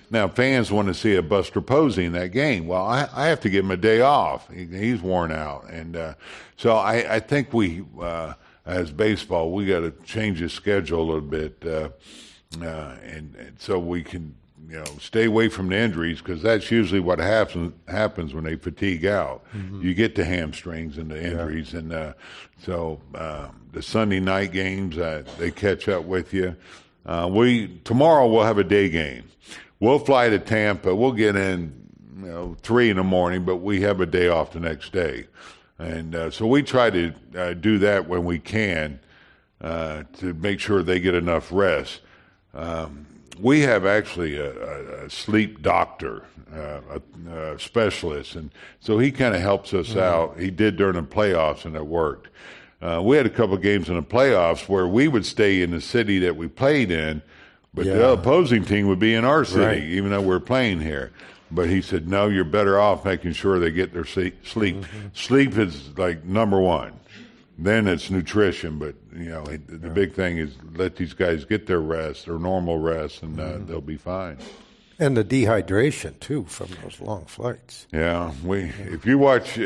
Now, fans want to see a Buster Posey in that game. Well, I, I have to give him a day off. He, he's worn out. And uh, so I, I think we, uh, as baseball, we got to change the schedule a little bit, uh, uh, and, and so we can, you know, stay away from the injuries, because that's usually what happens happens when they fatigue out. Mm-hmm. You get the hamstrings and the injuries, yeah. and uh, so uh, the Sunday night games, uh, they catch up with you. Uh, we tomorrow we'll have a day game. We'll fly to Tampa. We'll get in, you know, three in the morning, but we have a day off the next day, and uh, so we try to uh, do that when we can uh, to make sure they get enough rest. Um, We have actually a, a, a sleep doctor, uh, a, a specialist, and so he kind of helps us mm-hmm. out. He did during the playoffs, and it worked. Uh, we had a couple of games in the playoffs where we would stay in the city that we played in, but yeah. the opposing team would be in our city, right. even though we're playing here. But he said, no, you're better off making sure they get their sleep. Mm-hmm. Sleep is like number one. Then it's nutrition, but you know the yeah. big thing is let these guys get their rest, their normal rest, and uh, mm-hmm. they'll be fine. And the dehydration too from those long flights. Yeah, we. If you watch,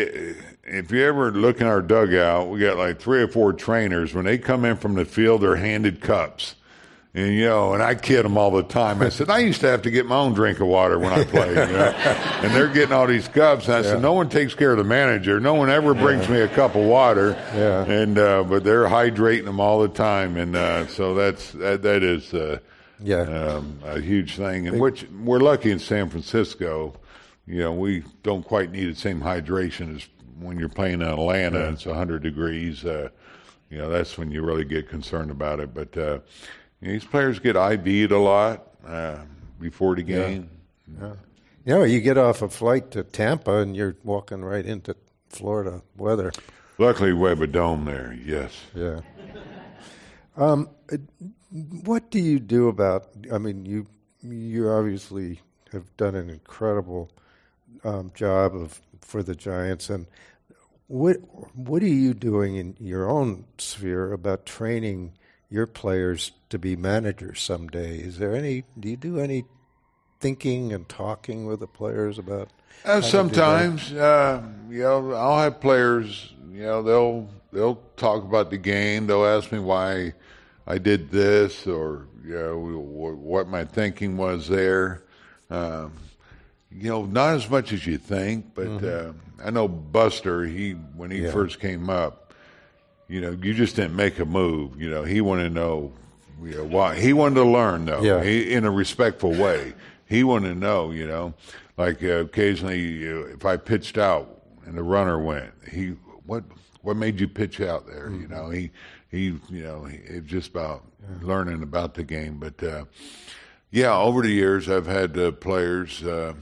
if you ever look in our dugout, we got like three or four trainers. When they come in from the field, they're handed cups. And, you know, and I kid them all the time. I said, I used to have to get my own drink of water when I played, you know. And they're getting all these cups. And I yeah. said, no one takes care of the manager. No one ever brings yeah. me a cup of water. Yeah. And, uh, but they're hydrating them all the time. And, uh, so that's, that, that is, uh, yeah. um, a huge thing. And which we're lucky in San Francisco. You know, we don't quite need the same hydration as when you're playing in Atlanta. Yeah. It's a hundred degrees. Uh, you know, that's when you really get concerned about it. But, uh, these players get I V'd a lot uh, before the game. Yeah. Yeah. You know, you get off a flight to Tampa and you're walking right into Florida weather. Luckily, we have a dome there, yes. Yeah. Um, what do you do about, I mean, you you obviously have done an incredible um, job of for the Giants, and what what are you doing in your own sphere about training your players to be managers someday? Is there any, do you do any thinking and talking with the players about? Uh, sometimes, uh, you know, I'll have players, you know, they'll, they'll talk about the game. They'll ask me why I did this, or, you know, what my thinking was there. Um, you know, not as much as you think, but, mm-hmm. uh, I know Buster, he, when he yeah. first came up, you know, you just didn't make a move. You know, he wanted to know, you know, why. He wanted to learn, though, yeah. he, in a respectful way. He wanted to know, you know, like uh, occasionally you know, if I pitched out and the runner went, he, what what made you pitch out there? Mm-hmm. You know, he, he you know, he, it's just about yeah. learning about the game. But, uh, yeah, over the years I've had uh, players, uh,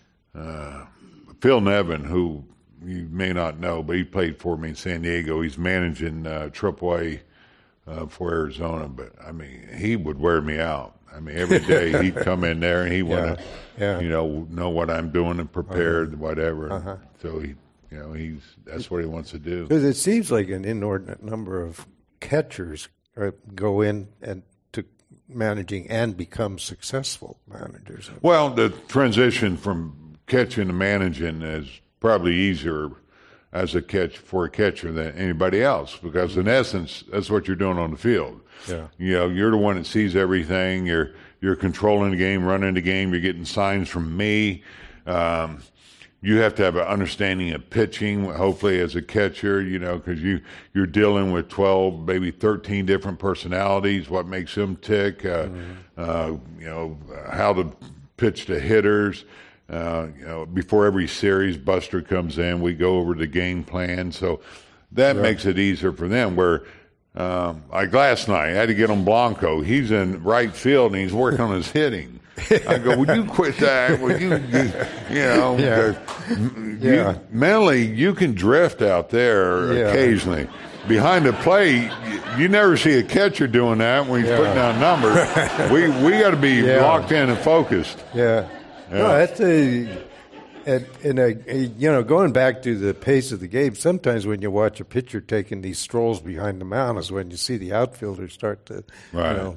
uh, Phil Nevin, who, you may not know, but he played for me in San Diego. He's managing uh, triple A uh, for Arizona. But, I mean, he would wear me out. I mean, every day he'd come in there and he yeah. want to, yeah. you know, know what I'm doing and prepared, uh-huh. whatever. Uh-huh. So, he, you know, he's that's what he wants to do. Because it seems like an inordinate number of catchers are, go in and to managing and become successful managers. Well, the transition from catching to managing is probably easier as a catch for a catcher than anybody else, because in essence that's what you're doing on the field. Yeah. You know, you're the one that sees everything. You're you're controlling the game, running the game. You're getting signs from me. Um, you have to have an understanding of pitching, hopefully as a catcher. You know, because you you're dealing with twelve, maybe thirteen different personalities. What makes them tick? Uh, mm-hmm. uh, you know, how to pitch to hitters. Uh, you know, before every series, Buster comes in, we go over the game plan. So that yeah. makes it easier for them. Where, um, like last night, I had to get on Blanco. He's in right field and he's working on his hitting. I go, would you quit that? Would you, you, you know, yeah. You, yeah. mentally, you can drift out there yeah. occasionally. Behind the plate, you never see a catcher doing that when he's yeah. putting down numbers. we we got to be yeah. locked in and focused. Yeah. Yeah. No, that's a, and a, a, you know, going back to the pace of the game, sometimes when you watch a pitcher taking these strolls behind the mound is when you see the outfielders start to, right. you know,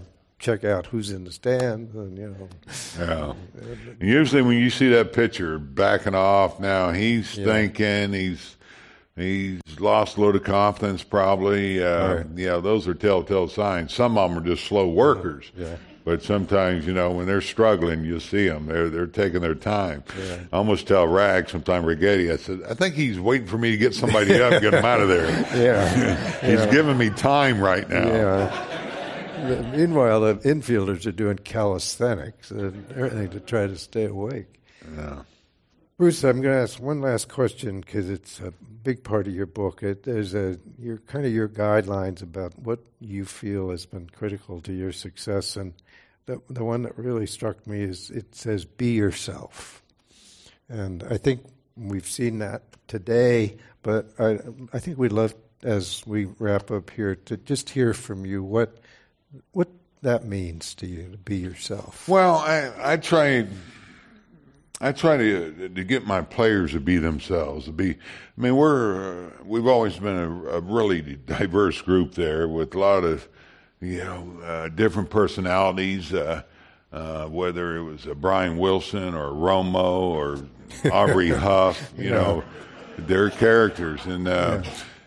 check out who's in the stands, and you know. Yeah. Usually, when you see that pitcher backing off, now he's yeah. thinking he's he's lost a load of confidence, probably. Uh, right. Yeah, those are telltale signs. Some of them are just slow workers. Yeah. But sometimes, you know, when they're struggling, you see them. They're they're taking their time. Yeah. I almost tell Rag sometime, Rigetti, I said, I think he's waiting for me to get somebody up and get him out of there. Yeah. He's yeah. giving me time right now. Yeah. Meanwhile, the infielders are doing calisthenics and everything to try to stay awake. Yeah. Bruce, I'm going to ask one last question because it's a big part of your book. It, there's a your kind of your guidelines about what you feel has been critical to your success, and the the one that really struck me is it says be yourself, and I think we've seen that today. But I I think we'd love, as we wrap up here, to just hear from you what what that means to you to be yourself. Well, I I try. I try to to get my players to be themselves. To be, I mean, we're uh, we've always been a, a really diverse group there with a lot of, you know, uh, different personalities. Uh, uh, whether it was uh, Brian Wilson or Romo or Aubrey Huff, you yeah. know, they're characters, and uh, yeah.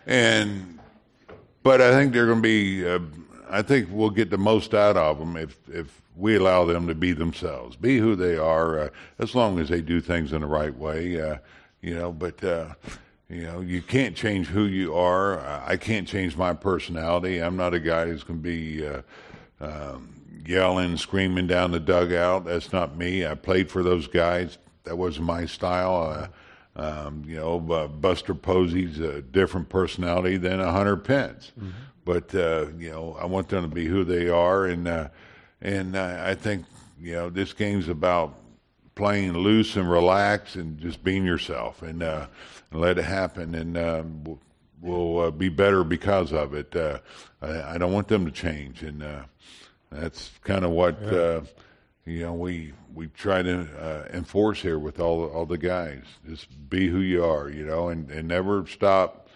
and but I think they're going to be. Uh, I think we'll get the most out of them if if. we allow them to be themselves, be who they are, uh, as long as they do things in the right way, uh, you know, but, uh, you know, you can't change who you are. I can't change my personality. I'm not a guy who's going to be uh, um, yelling, screaming down the dugout. That's not me. I played for those guys. That wasn't my style. Uh, um, you know, uh, Buster Posey's a different personality than a Hunter Pence. Mm-hmm. But, uh, you know, I want them to be who they are, and uh, And uh, I think, you know, this game's about playing loose and relax and just being yourself, and, uh, and let it happen, and uh, we'll, we'll uh, be better because of it. Uh, I, I don't want them to change, and uh, that's kind of what, yeah. uh, you know, we we try to uh, enforce here with all, all the guys. Just be who you are, you know, and, and never stop.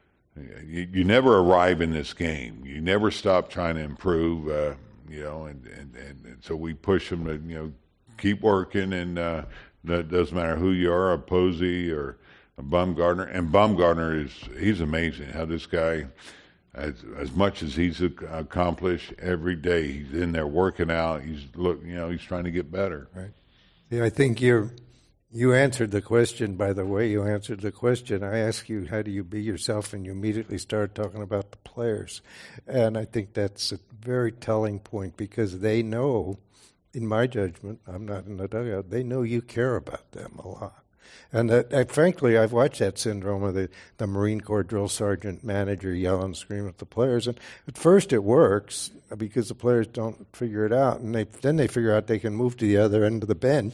You, you never arrive in this game. You never stop trying to improve. Uh, You know, and, and, and, and so we push them to, you know, keep working, and uh, it doesn't matter who you are, a Posey or a Bumgarner. And Bumgarner is, he's amazing how this guy, as as much as he's accomplished every day, he's in there working out. He's, look, you know, he's trying to get better. Right. Yeah, I think you're, you answered the question by the way you answered the question. I asked you, how do you be yourself? And you immediately started talking about the players. And I think that's a very telling point, because they know, in my judgment, I'm not in the dugout, they know you care about them a lot. And that, I, frankly, I've watched that syndrome of the, the Marine Corps drill sergeant manager yell and scream at the players. And at first it works because the players don't figure it out. And they, then they figure out they can move to the other end of the bench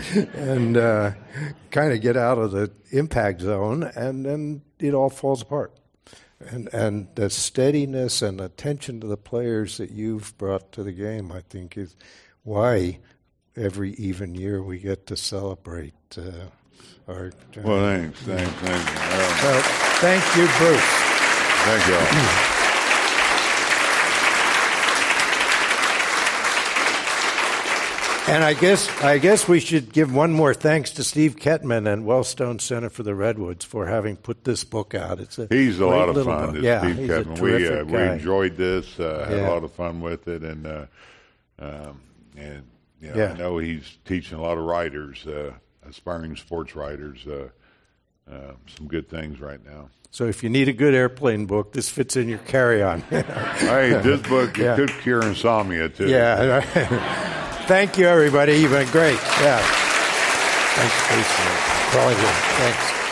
and uh, kind of get out of the impact zone, and then it all falls apart. And and the steadiness and attention to the players that you've brought to the game, I think, is why every even year we get to celebrate uh, our. Well, thanks, thanks, thanks. Um, so, thank you, Bruce. Thank you all. And I guess I guess we should give one more thanks to Steve Ketman and Wellstone Center for the Redwoods for having put this book out. It's a he's a lot of fun. Book. Yeah, Steve he's Ketman. a We uh, guy. we enjoyed this. Uh, had yeah. a lot of fun with it, and uh, um, and you know, yeah. I know he's teaching a lot of writers, uh, aspiring sports writers, uh, uh, some good things right now. So if you need a good airplane book, this fits in your carry-on. Hey, this book yeah. could cure insomnia too. Yeah. Thank you, everybody. You've been great. Yeah. Thanks, Bruce. Thanks.